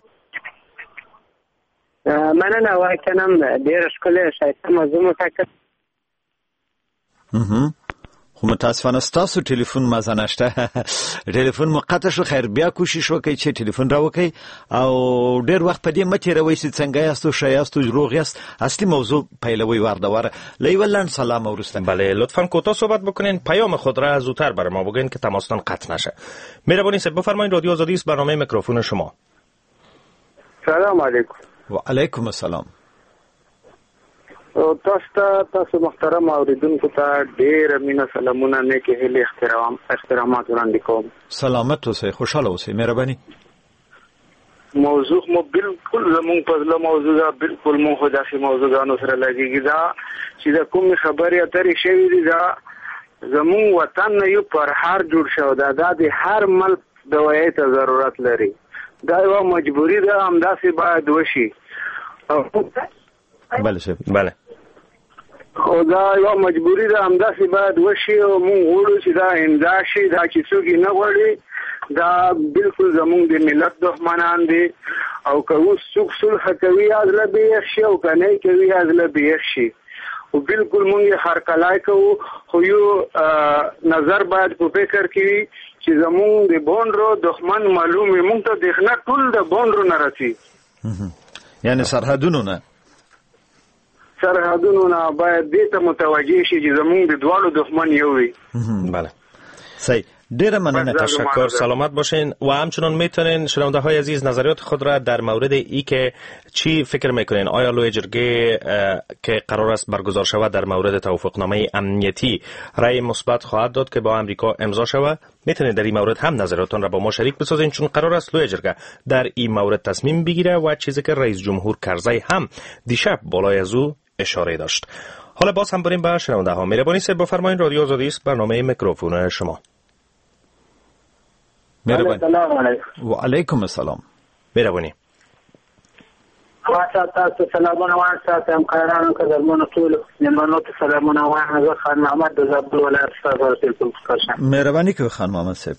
مننه، وای کنم ډېر ښکلی ښایسته موضوع مو ټاکل. خو متاسفانه ستاسو ټلیفون مزه نشته. ټلیفون مو قطع شو. خیر بیا کوشش وکړئ چې ټلیفون راوکړئ او ډیر وخت په دې متیروي چې څنګه یاستو شایاستو روغ یاست. اصلي موضوع پیلوي واردواره لیولن سلام ورسته. بله لطفاً کوتاه صحبت بکنین. پیام خود را زودتر برای ما بگین که تماستان قطع نشه. مهربانی صاحب بفرمایید. رادیو آزادی است، برنامه میکروفون شما. سلام علیکم. و علیکم السلام. تاسو محترم اوریدونکو ته ډیر مینه سلامونه نیکه هلي احترامات وړاندې کوم. سلامت اوسئ، خوشاله اوسئ، مهرباني. موضوع مو بالکل زمون په ځله موضوع دا بالکل مو خو داسې موضوعانو سره لګیږي دا چې دا کوم خبرې اترې شوی دي دا زمون وطن یو پرهار جوړ شو دا د هر ملک دوايي ته ضرورت لري. دا یو مجبوری ده، همداسې باید وشي. بله شب بله او دا یو مجبوری ده، همداسې باید وشي او مونږ غواړو چې دا امضا شي. دا چې څوک نه غواړي دا بالکل زمونږ د ملت دښمنان دي او که اوس څوک صلح کوي ازله بیخ شي او که نه کوي ازله بیخ شي. او بالکل مونږ یې هرکلی کوو، خو یو نظر باید په فکر کې وي چې زمونږ د بونډرو دښمن معلوم وي. مونږ ته دښنه ټول د بونډرو نه رسي، یعنی سرحدونو نه باید دې ته متوجه شي چې زمونږ د دواړو دښمن یو وي. بله صحیح. ډیر مننه. تشکر. سلامت باشین. و همچنان میتونین شنونده های عزیز نظریات خود را در مورد ای که چی فکر میکنین، آیا لوی جرگه که قرار است برگزار شود در مورد توافقنامه امنیتی رأی مثبت خواهد داد که با امریکا امضا شود؟ میتونین در این مورد هم نظراتتان را با ما شریک بسازین، چون قرار است لوی جرگه در این مورد تصمیم بگیره و چیزی که رئیس جمهور کرزی هم دیشب بالای از او اشاره داشت. حالا باز هم بریم به شنونده ها. مهربانی صاحب بفرمایید. رادیو آزادی است، برنامه میکروفون شما. سلام علیکم. و علیکم السلام. مهربانی. تاسو سلامونه وانسته همکارانو که درمونو ټول مېلمنو ته سلامونه وانه. زه خان محمد د زابل ولایت څخه تلیفون کوم. مهرباني کوئ خان محمد صاحب.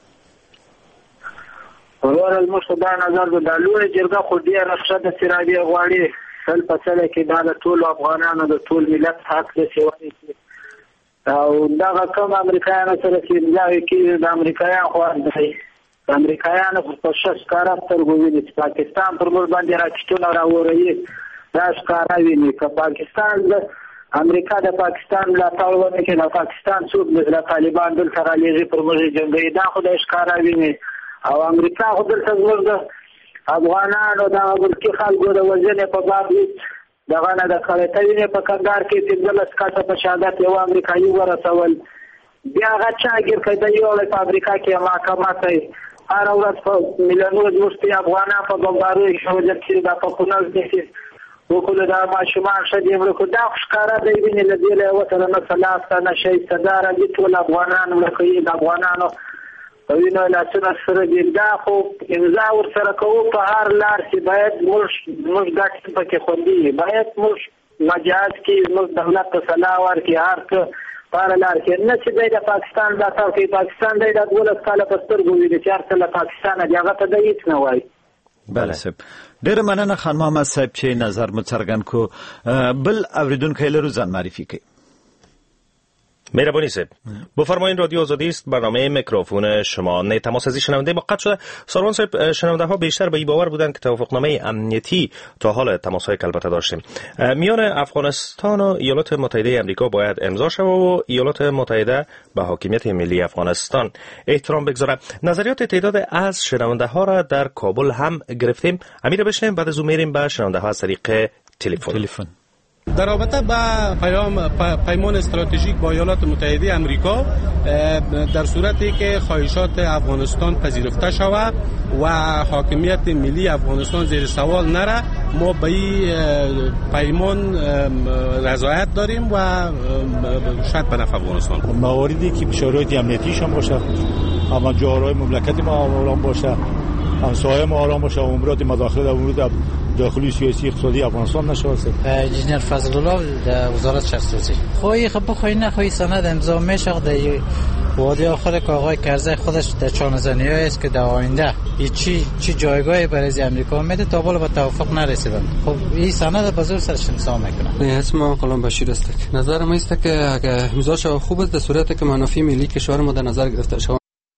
ورور موږ دا نظر د لوی جرګه خو ډېر رخصت د سرابي غواړي سل په سل کې دا د ټول افغانانو د ټول ملت حق دی چې وایي او دا کوم امریکایانو سره چې امضا کوي د امریکایانو خو دی. امریکایانو په شش کار سترګو ویني چې پاکستان پر موږ باندې راکټونه راوړي. دا ښکارا ویني که پاکستان د امریکا د پاکستان ملاتړ ونه کوي، نو پاکستان څوک د طالبان دلته رالیږي پر موږ جنګي. دا خو د ښکارا ویني او امریکا خو دلته زموږ د افغانانو د ملکي خلکو د وژنې په باب دغه نه د کړتوینې په کندهار کې 15 کاته په شهادت یو امریکایي ورسول. بیا هغه چاګر کده یو په امریکا کې محکمه کوي. هر ورځ په میلیونونو دوستي افغانان په بمبارۍ کې وژل کېږي. دا په کونړ کې وکړه دا ماشومان شدي ورکو. دا ښکارا دی ویني له دې له وته نه سلاس نه شي صدر دي ټول افغانان ورکوي. د افغانانو وینو لاسونه سره دي. دا خو امضا ورسره کوو په هر لار چې باید موږ ګټ پکې خوندي، باید موږ مجاز کې موږ دولت ته صلاح ورکړي هر څه په لار کې نه چې د پاکستان دا تاسو کې پاکستان د 12 کال په سترګو ویني چې هر څه له پاکستان دی هغه ته د هیڅ نه وایي. بله صاحب ډیر مننه خان محمد صاحب چې نظر مو څرګند کو. بل اوریدونکو لرو ځان معرفي کړئ. مهربانی صاحب بفرمایید. رادیو آزادی است، برنامه میکروفون شما. نه تماس از شنونده ما قطع شده. ساروان صاحب شنونده ها بیشتر به این باور بودند که توافقنامه امنیتی تا حال تماس های البته داشتیم میان افغانستان و ایالات متحده آمریکا باید امضا شود و ایالات متحده به حاکمیت ملی افغانستان احترام بگذارد. نظریات تعداد از شنونده ها را در کابل هم گرفتیم. امیر بشنیم بعد از اون میریم به شنونده ها از طریق تلفن. در رابطه با پیمان استراتژیک با ایالات متحده آمریکا در صورتی که خواهشات افغانستان پذیرفته شود و حاکمیت ملی افغانستان زیر سوال نره، ما به این پیمان رضایت داریم و شاید به نفع افغانستان. مواردی که شرایط امنیتیش هم باشه، همه جاهای مملکت ما آرام باشه، همسایه ما آرام باشه، امورات مداخله در امورات داخلی سیاسی اقتصادی افغانستان نشناسه. انجینیر فضل الله در وزارت شخصی خوی بخوای نخوای سند امضا میشه در وادی آخر که آقای کرزی خودش در چانه‌زنی است که در آینده چی جایگاهی برای امریکا میده تا بالا به توافق نرسیدن. خب این سند به زور سرش امضا میکنه. نه اسم غلام بشیر است. نظر ما است که اگه امضا شود خوب است در صورتی که منافع ملی کشور ما در نظر گرفته شود.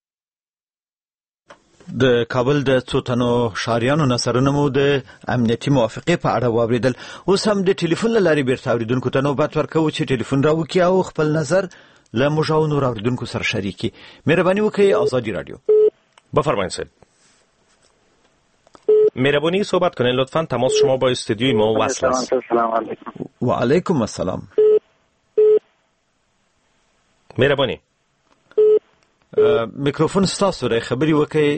د کابل د څو تنو ښاریانو نظرونه مو د امنیتي موافقې په اړه واوریدل. اوس هم د ټلیفون له لارې بیرته اوریدونکو ته نوبت ورکوو چې ټلیفون راوکړي او خپل نظر له موږ او نور اوریدونکو سره شریک کړي. مهرباني وکړئ آزادی رادیو. بفرمایید صاحب. مهربانی صحبت کنین لطفاً. تماس شما با استودیوی ما وصل است. سلام علیکم. و علیکم السلام. مهربانی میکروفون ستاسو دی، خبري وکړئ.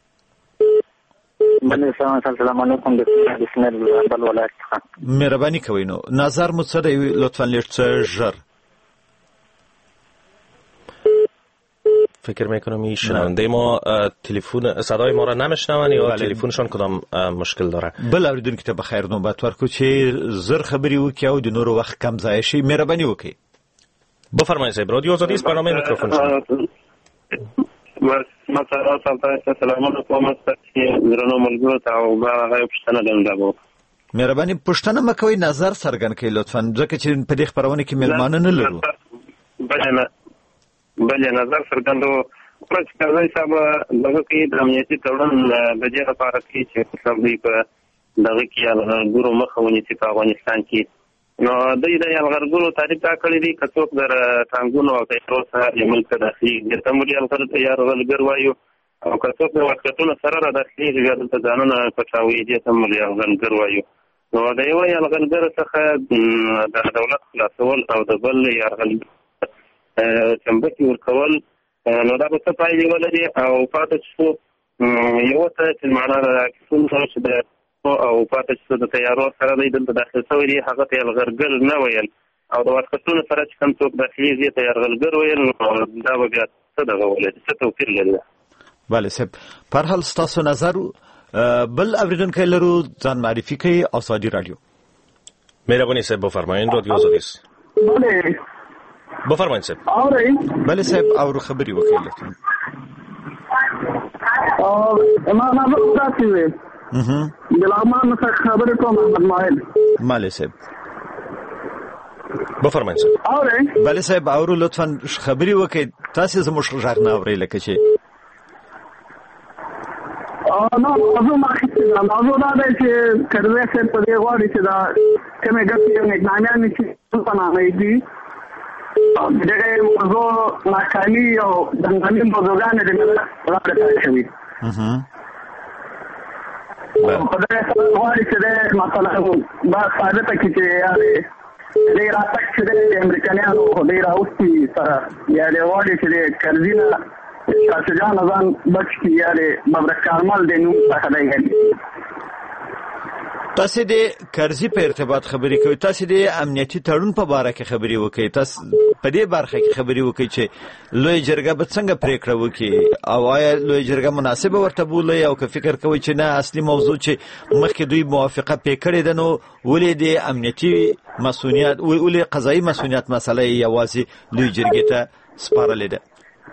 السلام علیکم. بسم الله بل ولایت څخه مهرباني کوئ نو نظر مو څه دی لطفاً لږ څه ژر. فکر میکنم این شنونده ما تلفن صدای ما را نمیشنون یا تلفنشان کدام مشکل داره. بل اوریدونکو ته بخیر نوبت ورکو چې زر خبري وکړي او د نورو وخت کم ضایع شي. مهرباني وکړئ. بفرمایید صاحب. رادیو آزادی است، برنامه میکروفون شما. سلام علیکم. درنو ملګرو ته او هغه پښتنه دنده مهرباني پښتنه مکوئ، نظر څرګند کړئ لطفاً، ځکه چې په دې خبرونه کې مېلمانه نه لرو. بل نظر څرګندو پرځ کړی صاحب دغه کې د امنیتي تړون د دې لپاره چې مطلب دی په دغه کې الغرګرو مخه ونیسي په افغانستان کې. نو دوی د الغرګرو تعریف کړی دی که څوک در ټانګونو او تیارو سره د ملک داخلي د تمولي الغرګر تیار الغرګر وایو او که څوک د واسکټونو سره را داخلي بیا دلته ځانونه پټاوي دې تمولي الغرګر وایو. نو د یو الغرګر څخه د دولت خلاصول او د بل یرغل چمبکي ورکول نو دا به څه پایلې ولري او پاتې شو یو ته چې معنا د کیسون سره چې د او پاتې شو د تیارو سره دی دلته داخل شوی دی هغه ته یرغلګر نه ویل او د واسکټونو سره چې کوم څوک داخلي دی ته یرغلګر ویل نو دا به بیا څه دغه ولري، څه توپیر لري. بله صاحب، په هر حال ستاسو نظر بل اوریدونکی لرو، ځان معرفي کوي. آزادی رادیو. مهربانی صاحب بفرمایید. رادیو آزادی است. بله بفرمایید صاحب. بله صاحب اورو خبري وکړئ لطفا. ما تاسو وې د لغمان څخه خبرې کوم محمد ماهل. ماله صاحب بفرمایید صاحب. بله صاحب اورو لطفا خبري وکړئ. تاسو زموږ غږ نه اورئ لکه چې نو موضوع ما خسته موضوع دا دی چې کړوې څه په دې غواړي چې دا کومه ګټه یې نامه نشي په نامه دی دغه موضوع ناکامي او دنګامي موضوعانه د راځي شوی. په دې سره غواړي چې د مثلا دا ثابته کړي چې یاري دې راځي چې د امریکایانو دې راوستي سره یاري غواړي چې د کرزینا شاهجان ځان بچ کی یاري ببرک کارمل د نوم څخه دی. تاسو د کرزي په ارتباط خبرې کوي، تاسو د امنیتي تړون په اړه کې خبرې وکړئ. تاسو په دې برخه کې خبرې وکړئ چې لوی جرګه به څنګه پریکړه وکړي او آیا لوی جرګه مناسبه ورته بولي او که فکر کوي چې نه اصلي موضوع چې مخکې دوی موافقه پې کړې ده نو ولې د امنیتي مسؤلیت ولې قضایي مسؤلیت مسله یوازې لوی جرګې ته سپارلې ده.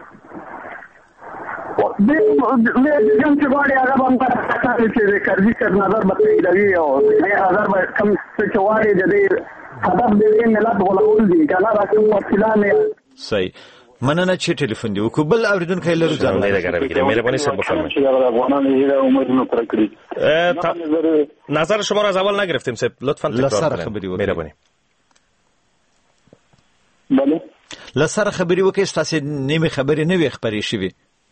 د جن چې غواړي هغه باندې تاسو چې کرزي سر نظر بتایي او نظر به کم څه غواړي د دې هدف دې ملت غولول دي کنه راځي وسیله صحیح. مننه چې ټلیفون دی وکړو. بل اوریدونکو لرو ځان نه راګرځي. مهرباني صاحب بفرمایید. نظر شما را از اول نگرفتیم صاحب، لطفاً تکرار کنید. مهرباني. بله لسر خبري وکړئ. تاسو نیمه خبري نه وي خبري شوي.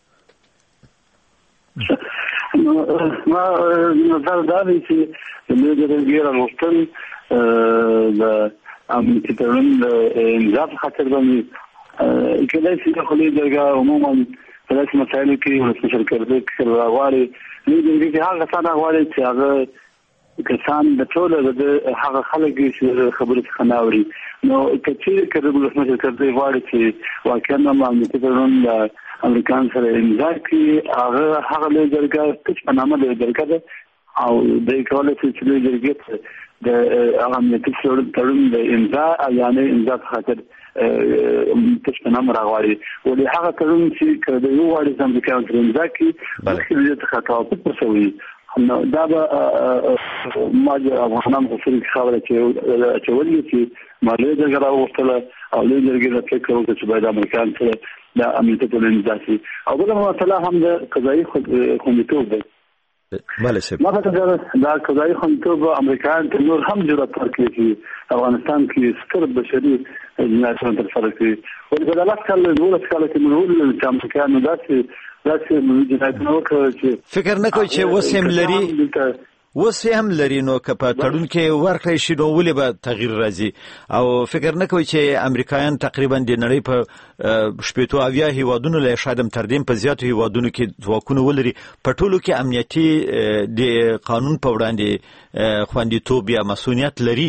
ما نظر دا دی چې د دې راغوښتل د امنیتي تړون د امضا په خاطر باندې کله چې خو دې درګه عموما په داسې مسایلو کې ولسمشر کرزي کې راغواړي دې هغه څه راغواړي چې هغه کسان د ټول د هغه خلک چې خبرې څخه ناوري. نو کچې کړي ولسمشر کرزي غواړي چې واقعا امنیتي تړون امریکان سره امضا کړي. هغه له جرګه څخه په نامه د جرګه او د کولای شي چې د جرګې د امنیتي تړون د امضا یعنی امضا خاطر تشنام راغلي ولې هغه تړون چې د یو وړ د امریکا د امضا کې بلکې د خطاوت پر سوي نو دا به ماجر افغانان په څیر خبره چې ولې چې مالي جرګه راوستله او له جرګې د فکر وکړي چې باید امریکایان سره د امنیتي تړون امضا شي او بل مسله هم د قضایي خوندیتوب دی. بله سب ما فکر دا قضایي خوندیتوب امریکایان ته نور هم جرأت ورکړي چې افغانستان کې ستر بشري جنایتونه ترسره کړي ولې په دغه کال د 12 کال کې موږ چې امریکایان داسې جنایتونه وکړي چې فکر نه کوي چې وسیم لري نو که په تړون کې ورکړی شي نو ولې به تغییر راځي او فکر نه کوي چې امریکایان تقریبا د نړۍ په شپږ اویا هیوادونو له شادم تردیم په زیاتو هیوادونو کې ځواکونه ولري په ټولو کې امنیتي د قانون په وړاندې خوندیتوب یا مسؤلیت لري.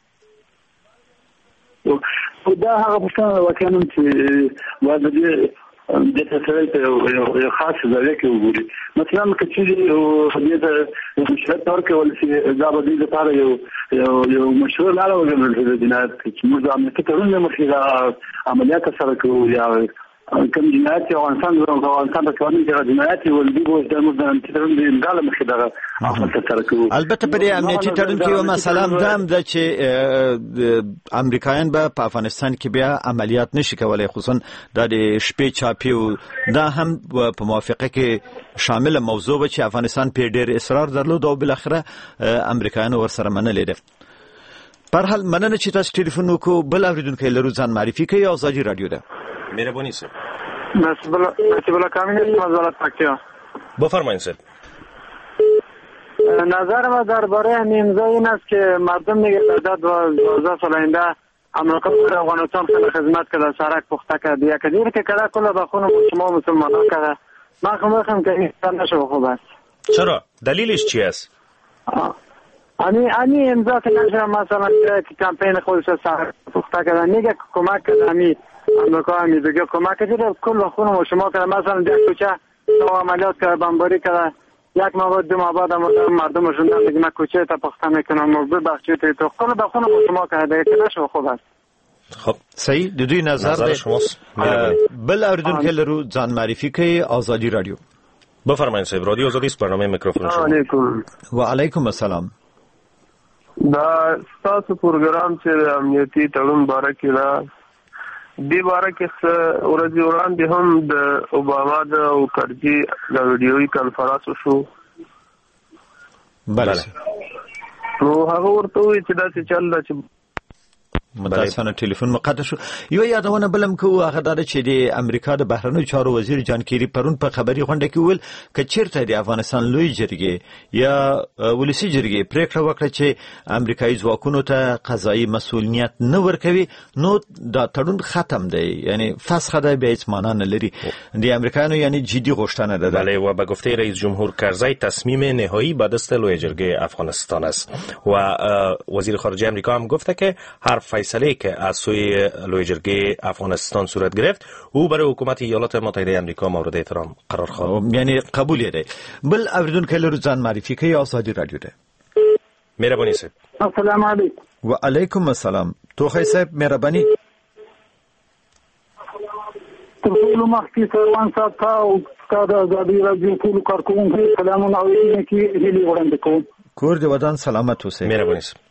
دا هغه څه وکړم چې واده د تسلیت یو خاص ځای کې وګوري مثلا کچې د مشرت تور کې ولسی دا به د لپاره یو مشروع لاره وګڼل شي د جنایت چې موږ امنیتي تړون مخې عملیات سره کوو یا کوم جنایت او افغانستان د قانون کې جنایت ولدي وو د امنیتي تړون د امضا مخې دغه عمل سره کوو. البته په امنیتي تړون کې یو مسله هم ده چې امریکایان په افغانستان کې بیا عملیات نشي کولای خصوصا د شپې چاپی او دا هم په موافقه کې شامل موضوع و چې افغانستان په ډېر اصرار درلود او بل اخره امریکایان ورسره منلې ده. په هر حال مننه چې تاسو ټلیفون وکړو. بل اوریدونکو لرو ځان معرفي کوي او ازادي رادیو ده. مهربانی سر. نصیب الله کامی مزارات پاکیا. بفرمایید سر. نظر ما درباره امضا این است که مردم نگهداشت و 12 سال آینده امریکا در افغانستان خیلی خدمت کرده، سرک پخته کرده، یک دیر که کلا کلا به خون شما مسلمانان کرده. من خواهم که این نشه خوب است. چرا؟ دلیلش چی است؟ انی امضا که نشه مثلا که کمپین خودش سرک پخته کرده میگه کمک کرده امریکا هم دیگه کمک کرده کل خون شما کرده مثلا یک کوچه تو عملیات کرده بمباری کرده یک مواد دو مواد مردمشون دیگه من کوچه تا پخته میکنم و ببخشید تو کل به خون شما کرده که نشه خوب است. خب صحیح د دوی نظر شماست. بل اوریدونکو لرو ځان معرفي کوي آزادی رادیو. بفرمایید صاحب رادیو آزادی است برنامه میکروفون شما. علیکم و علیکم السلام. دا تاسو پروګرام چې امنیتي تړون باره کې را دی باره کې ورځې وړاندې هم د اوباما د کرزي د ویډیوي کانفرنس شو. بله نو هغه ورته وی چې دا څه چل دا چې متاسفانه ټلیفون مقطع شو. یو یادونه بلم کوو هغه دا چې د امریکا د بهرنیو چارو وزیر جان کیری پرون په خبري غونډه کې ویل چې چیرته د افغانستان لوی جرګې یا ولسی جرګې پریکړه وکړه چې امریکایي ځواکونو ته قضایي مسؤلیت نه ورکوي نو دا تړون ختم دی، یعنی فسخ ده، به هیڅ معنا نه لري. د امریکایانو یعنی جدی غوښتنه ده. بله و به گفته رئیس جمهور کرزی تصمیم نهایی به دست لوی جرګه افغانستان است و وزیر خارجه امریکا هم گفته که هر فیصله که از سوی لوی جرګه افغانستان صورت گرفت او برای حکومت ایالات متحده امریکا مورد احترام قرار خواهد، یعنی قبول یده. بل اوریدونکو لرو ځان معرفي کوي آزادی رادیو ده. مهرباني صاحب. السلام علیکم. و علیکم السلام. توخی صاحب مهرباني. ټول مخکې سروان صاحب او د آزادی رادیو ټول کارکونکو سلامونه او نیکی هیلې وړاندې کوم. کور دې ودان سلامت اوسئ. مهرباني صاحب.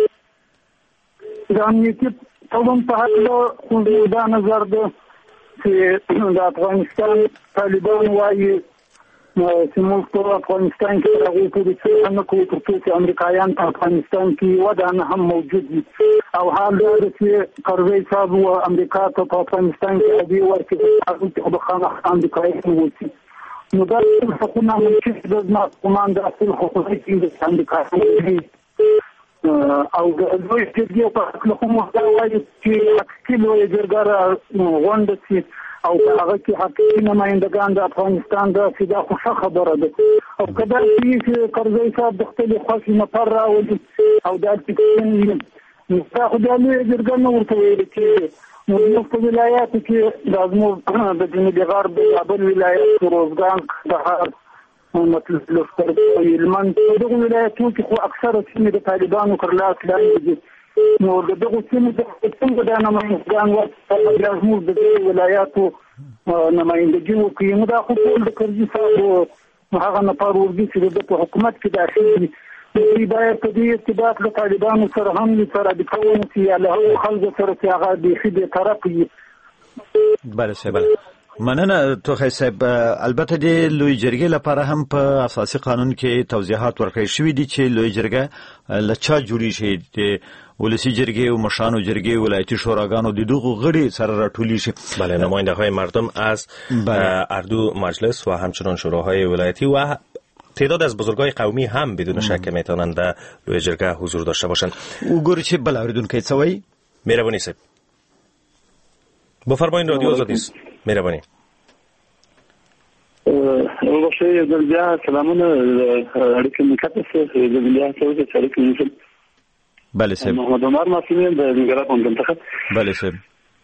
د امنیتي تړون په هکله دا نظر ده چې د افغانستان طالبان وایي چې موږ په افغانستان کې د هغوی پورې څه نه کوو تر څو چې امریکایان په افغانستان کې یوه دانه هم موجود وي. او حال دا ده چې کرزی صاحب و امریکا ته په افغانستان کې هدیې ورکړي به خامخا امریکایان اوسي. نو دا ټول حقونه منشي د زما په ګمان دا ټول حقوقي دي چې امریکایان دي. او د لوی جرګې په هکله خو موږ دا وایو چې حقیقي لویه جرګه غونډه شي او په هغه کې حقیقي نمایندګان د افغانستان داسې دا خو ښه خبره ده. او که دا چې کرزی صاحب د خپلې خوښې نفر راولي او دا فکسین نو دا خو دا لویه جرګه نه ورته ویلې کېږي. نو زموږ په ولایاتو کې دا زموږ د جنوبي غرب د کابل ولایت، روزګان، کندهار مطلب لښکر هلمند دغه ولایتونو کې خو اکثره سیمې د طالبانو پر لاس لاندې دي. نو دغه سیمې څنګه د نمایندګان ورته زموږ د ولایاتو نمایندګي وکړي. نو دا خو ټول د کرزي صاحب هغه نفر ورګي چې د حکومت کې داخل دي. دوی باید په دې ارتباط له طالبانو سره هم سره د کوم چې له هغو خلکو سره چې هغه بېخي بېطرف وي. بله صاحب مننه توخی صاحب. البته د لوی جرګې لپاره هم په اساسي قانون کې توضیحات ورکړل شوي دي چې لوی جرګه له چا جوړی شي. د ولسی جرګې او مشرانو جرګې ولایتي شوراګانو د دغو غړي سره راټولی شي. بله نماینده های مردم از اردو مجلس و همچنان شوراهای ولایتی و تعداد از بزرگای قومی هم بدون شک میتونند در لوی جرگه حضور داشته باشند. او ګوري چې بل اوریدونکو څه وایي. مهرباني صاحب بفرمایید رادیو آزادی است. مهرباني. وبخښئ د بیا سلامونه اړیکې مکتب سره د بیا سره چې اړیکې نیول. بله صاحب. محمد عمر ماسوین د نګران منطقه. بله صاحب.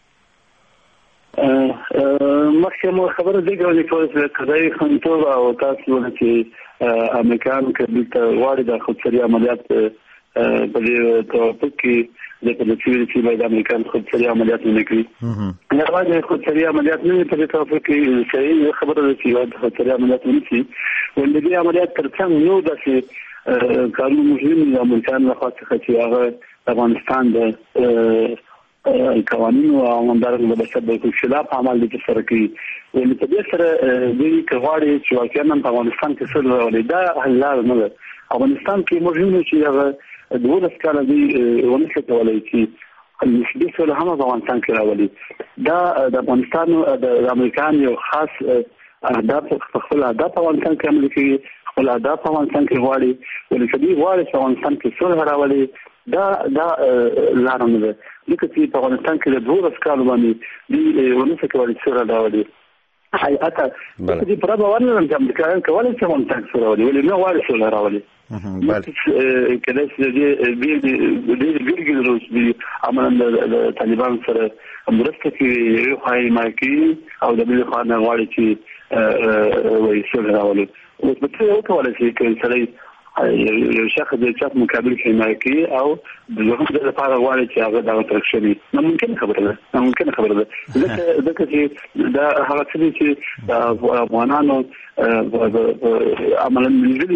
مخکې مو خبره دی چې کدی خنتو او تاسو ولې چې امریکایان کله ته غواړي د خودسري عملیات په دې توګه کې د پدې چې د امریکایان خودسري عملیات نه کوي. نه راځي خودسري عملیات نه په دې توګه کې صحیح خبره ده چې د خودسري عملیات نه شي. ولې دې عملیات ترڅنګ نو داسې قانون مهم د امریکایان لخوا څخه چې هغه افغانستان د قوانین او همدارنګه د بشر د خلاف عمل دي سره کوي. ولې په دې سره دوی کوي چې واقعا په افغانستان کې څه راولي. دا حل نه ده. افغانستان کې مهم چې هغه د ولس کاله دی ونشي کولای چې نسبي سره هم افغانستان کې راولي. دا د افغانستان د امریکایانو یو خاص اهداف خپل اهداف افغانستان کې عملي کوي. خپل اهداف افغانستان کې غواړي. ولې چې دوی غواړي چې افغانستان کې څه راولي. دا لار نه ده. لکه چې په افغانستان کې د 12 کال باندې دی ونشي کولای چې راولي. حقیقت دې پر باور نه چې امریکایان کولای چې افغانستان کې راولي. ولې نه غواړي چې راولي. کله چې دې روز دی عملاً د طالبان سره مرسته کوي یو حایمه کوي او د بل خانه غواړي چې وایي څه راولي. اوس په څه یو کولای شي چې سړی یو شخص د چا مقابل حمایه کوي او د ځوانانو لپاره غواړي چې هغه دا ترشمي. نه ممکن خبره ده. ځکه چې دا هغه څه چې افغانانو عملاً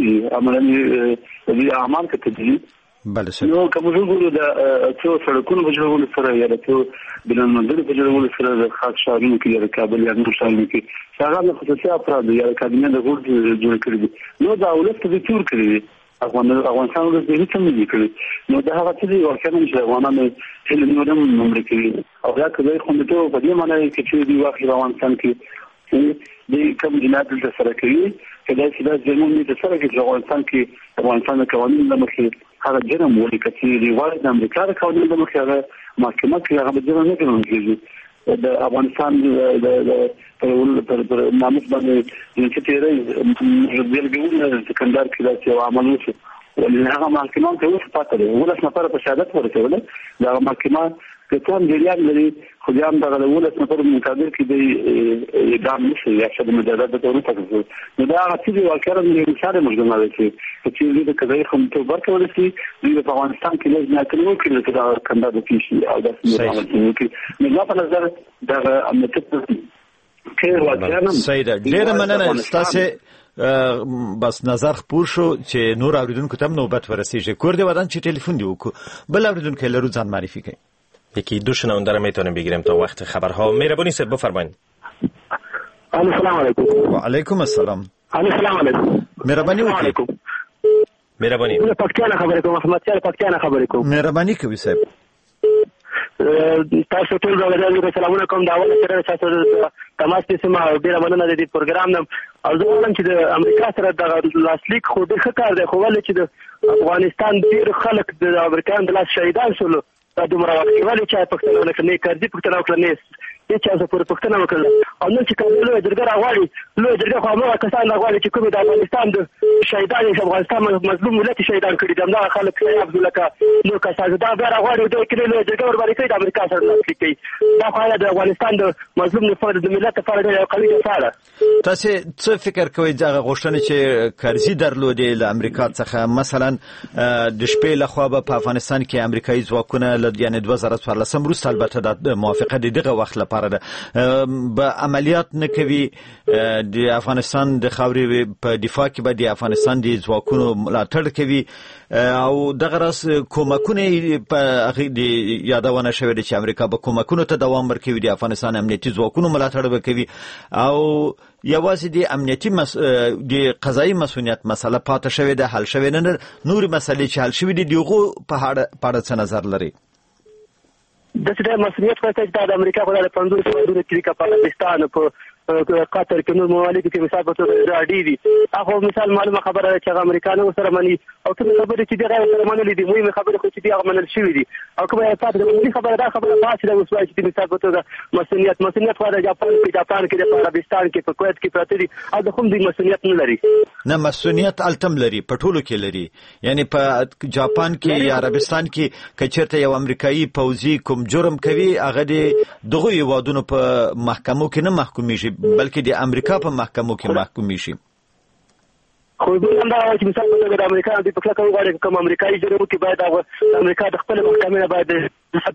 دې اعمال کوي. بله نو کوم څه د څو سړکونو په جوړولو سره یا د څو بلندمنزل په جوړولو سره د خاص شهرونو کې د کابل یا نور شهرونو کې هغه د خصوصي افراد یا کابینه د غوړ جوړ کړی دي. نو دا ولست د تور کړی دي. افغانستان د دې څه نه کړی. نو دا هغه چې ورکه چې افغانانو چې نور هم نمبر کړی او دا کوي خو ته په دې معنی کې چې دی واقعي افغانستان کې د کوم جنات د سره کوي کله چې دا زموږ د سره کې افغانستان کې افغانستان د قوانینو د مخې هغه جرم ولې کچې دی وایي د امریکا د قوانینو د مخې هغه محکمه کې هغه جرم نه کوي. د افغانستان د پر ناموس باندې چې تیرې بیلګونه سکندر کې دا چې عمل وشي. ولې هغه محکمه ته اوس پاتې ده. ولس نفر په شهادت ورکول دا محکمه کوم جریان لري خو بیا هم دغه ولس نفر مقابل کې دی اعدام نشي یا شد مجازات ته ورته. نو دا هغه چې واقعا د انسان مجرمه ده چې دې د کډای خو ته ورکول شي. د افغانستان کې لږ نه کړو کې چې دا کنده د کیشي او د سیمه کې نو په نظر دا امنیت کې واقعا سیده ډېر مننه تاسو بس نظر خپور شو چې نور اوریدونکو ته نوبت ورسیږي. کور دی ودان چې ټلیفون دی وکړو بل اوریدونکو لرو ځان معرفي کړي. یکی دو شنونده را میتونیم بگیریم تا وقت خبرها. مهربانی صاحب بفرمایید. السلام علیکم. و علیکم السلام. السلام علیکم. مهربانی وکړئ. مهربانی. زه پکتیانه خبرې کوم. احمد شاه پکتیانه خبرې کوم. مهربانی کوي صاحب. تاسو ټول راغلي سلامونه کوم. دا ول سره تاسو تماس ته سم او ډیر مننه د دې پروګرام نم او زه وایم چې د امریکا سره د لاسلیک خو د ښه کار دی. خو ولې چې د افغانستان ډیر خلک د امریکایان د لاس شهیدان شول دا دومره وخت ولې چې پښتنو نه کړي کړي پښتنو کړي نه چې تاسو پر پښتنو وکړه او نن چې کوم لوی جرګه راغواړي لوی جرګه خو هغه کسان راغواړي چې کوم د افغانستان د شهیدان د افغانستان مظلوم ملت شهیدان کړي دي دا خلک عبد الله کا نو کسان دا به راغواړي د کلی لوی جرګه ور باندې کوي د امریکا سره نفلي کوي دا خو د افغانستان د مظلوم نفر د ملت لپاره د قوي دفاع. تاسو څه فکر کوئ چې غوښتنه چې کرزي درلودې له امریکا څخه مثلا د شپې له خوا په افغانستان کې امریکایي ځواکونه یعنی 2014 وروسته البته د موافقه دغه وخت لپاره ده به عملیات نه کوي د افغانستان د خاورې په دفاع کې به د افغانستان د ځواکونو ملاتړ کوي او دغه راس کومکونه په هغه د یادونه شوې چې امریکا به کومکونو ته دوام ورکوي د افغانستان امنیتي ځواکونو ملاتړ وکوي او یوازې د امنیتي د قضایي مسؤلیت مسله پاتې شوې ده حل شوې نه نور مسلې چې حل شوې دي دغه په اړه څه نظر لري؟ د څه مسؤلیت خاصه د امریکا په 15 هیوادونو کې په پاکستان په قطر کې نور ممالک کې مثال په توګه راډي دي هغه مثال معلومه خبره ده چې امریکانو سره مني او څه خبره چې دغه سره منلې دي مهمه خبره خو چې دغه منل شوې دي او کومه پاتې د خبره ده خبره پاتې ده وسوای چې مثال په توګه مسؤلیت خو د جاپان کې د عربستان کې په کویت کې پراته دي او د کوم دي مسؤلیت نه لري نه مسؤلیت التم لري په ټولو کې لري یعنی په جاپان کې یا عربستان کې کچرته یو امریکایي پوځي کوم جرم کوي هغه دغه یوادونو په محکمو کې نه محکومیږي بلکې د امریکا په محکمو کې محکوم شي. خو دوی دا چې مثال په توګه د امریکا د پکړه کوي غواړي کوم امریکایي جرم کې باید د امریکا د خپل محکمې باید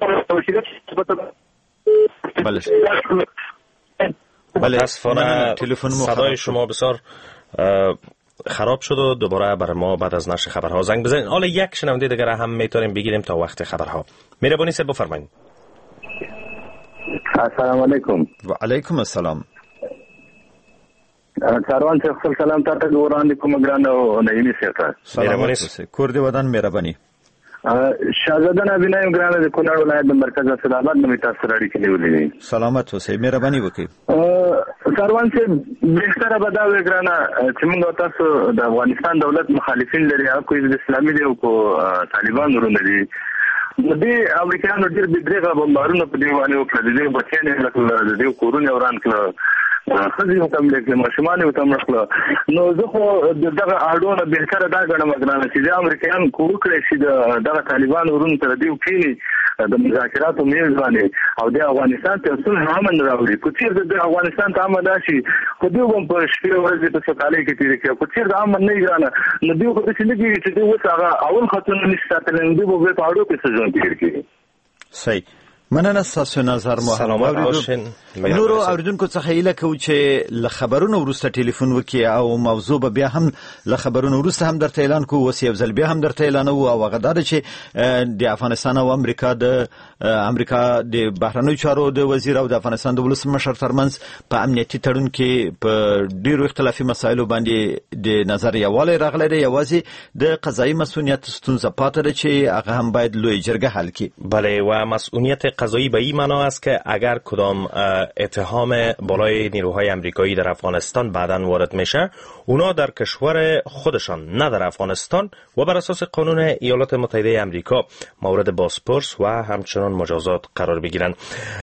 بله تلفن صدای شما بسیار خراب شد و دوباره برای ما بعد از نشر خبرها زنگ بزنید. حالا یک شنونده دیگر هم میتونیم بگیریم تا وقت خبرها. مهربانی سر بفرمایید. السلام علیکم. و علیکم السلام. سروان شخص سلام تا ته وړاندې کوم ګران او نعیمي سیاست. مهرباني کور دی ودان مهرباني. شاهزاده نبینایم ګران د کونړ ولایت د مرکز اسد آباد نوې تاسو راډي کې نیولې. سلامت اوسئ مهرباني وکړئ. سروان چې بهتره به دا وي ګرانه چې موږ تاسو د افغانستان دولت مخالفین لري او کوم د اسلامي دی او طالبان ورونه دي د امریکایانو ډېر بدرېغه بمبارونه په دې باندې وکړل د بچیان د دې کورونه وران کړل خځې هم لیکل ماشومان هم راخله نو زه خو دغه اډونه بهتره دا ګڼم ګرانه چې د امریکایان کوو کړی چې دغه طالبان ورونه تر دې وکړي د مذاکراتو میز باندې او د افغانستان ته څه امن راوړي کو چې د افغانستان ته امن راشي خو دوی هم په شپې ورځې په سکالۍ کې تېرې کوي کو چې د امن نه ګرانه نو دوی خو داسې نه کېږي چې دوی اوس هغه اول خطونه نشي ساتلی نو دوی به په اډو کې څه ژوند تېر کړي. صحیح مننه ستاسو نظر محترم نورو اوریدونکو څخه هیله کوم چې له خبرونو وروسته ټلیفون وکړي او موضوع به بیا هم له خبرونو وروسته هم درته اعلان کوو اوس یو ځل بیا هم درته اعلانوو او هغه دا ده چې د افغانستان او امریکا د بهرنیو چارو د وزیر او د افغانستان د ولسمشر ترمنځ په امنیتي تړون کې په ډیرو اختلافي مسایلو باندې د نظر یووالی راغلی دی یوازې د قضایي مسئولیت ستونزه پاتې ده چې هغه هم باید لوی جرګه حل کړي. بله و مسئولیت قضایی به این معنا است که اگر کدام اتهام بالای نیروهای امریکایی در افغانستان بعداً وارد میشه اونا در کشور خودشان نه در افغانستان و بر اساس قانون ایالات متحده امریکا مورد بازپرس و همچنان مجازات قرار بگیرند.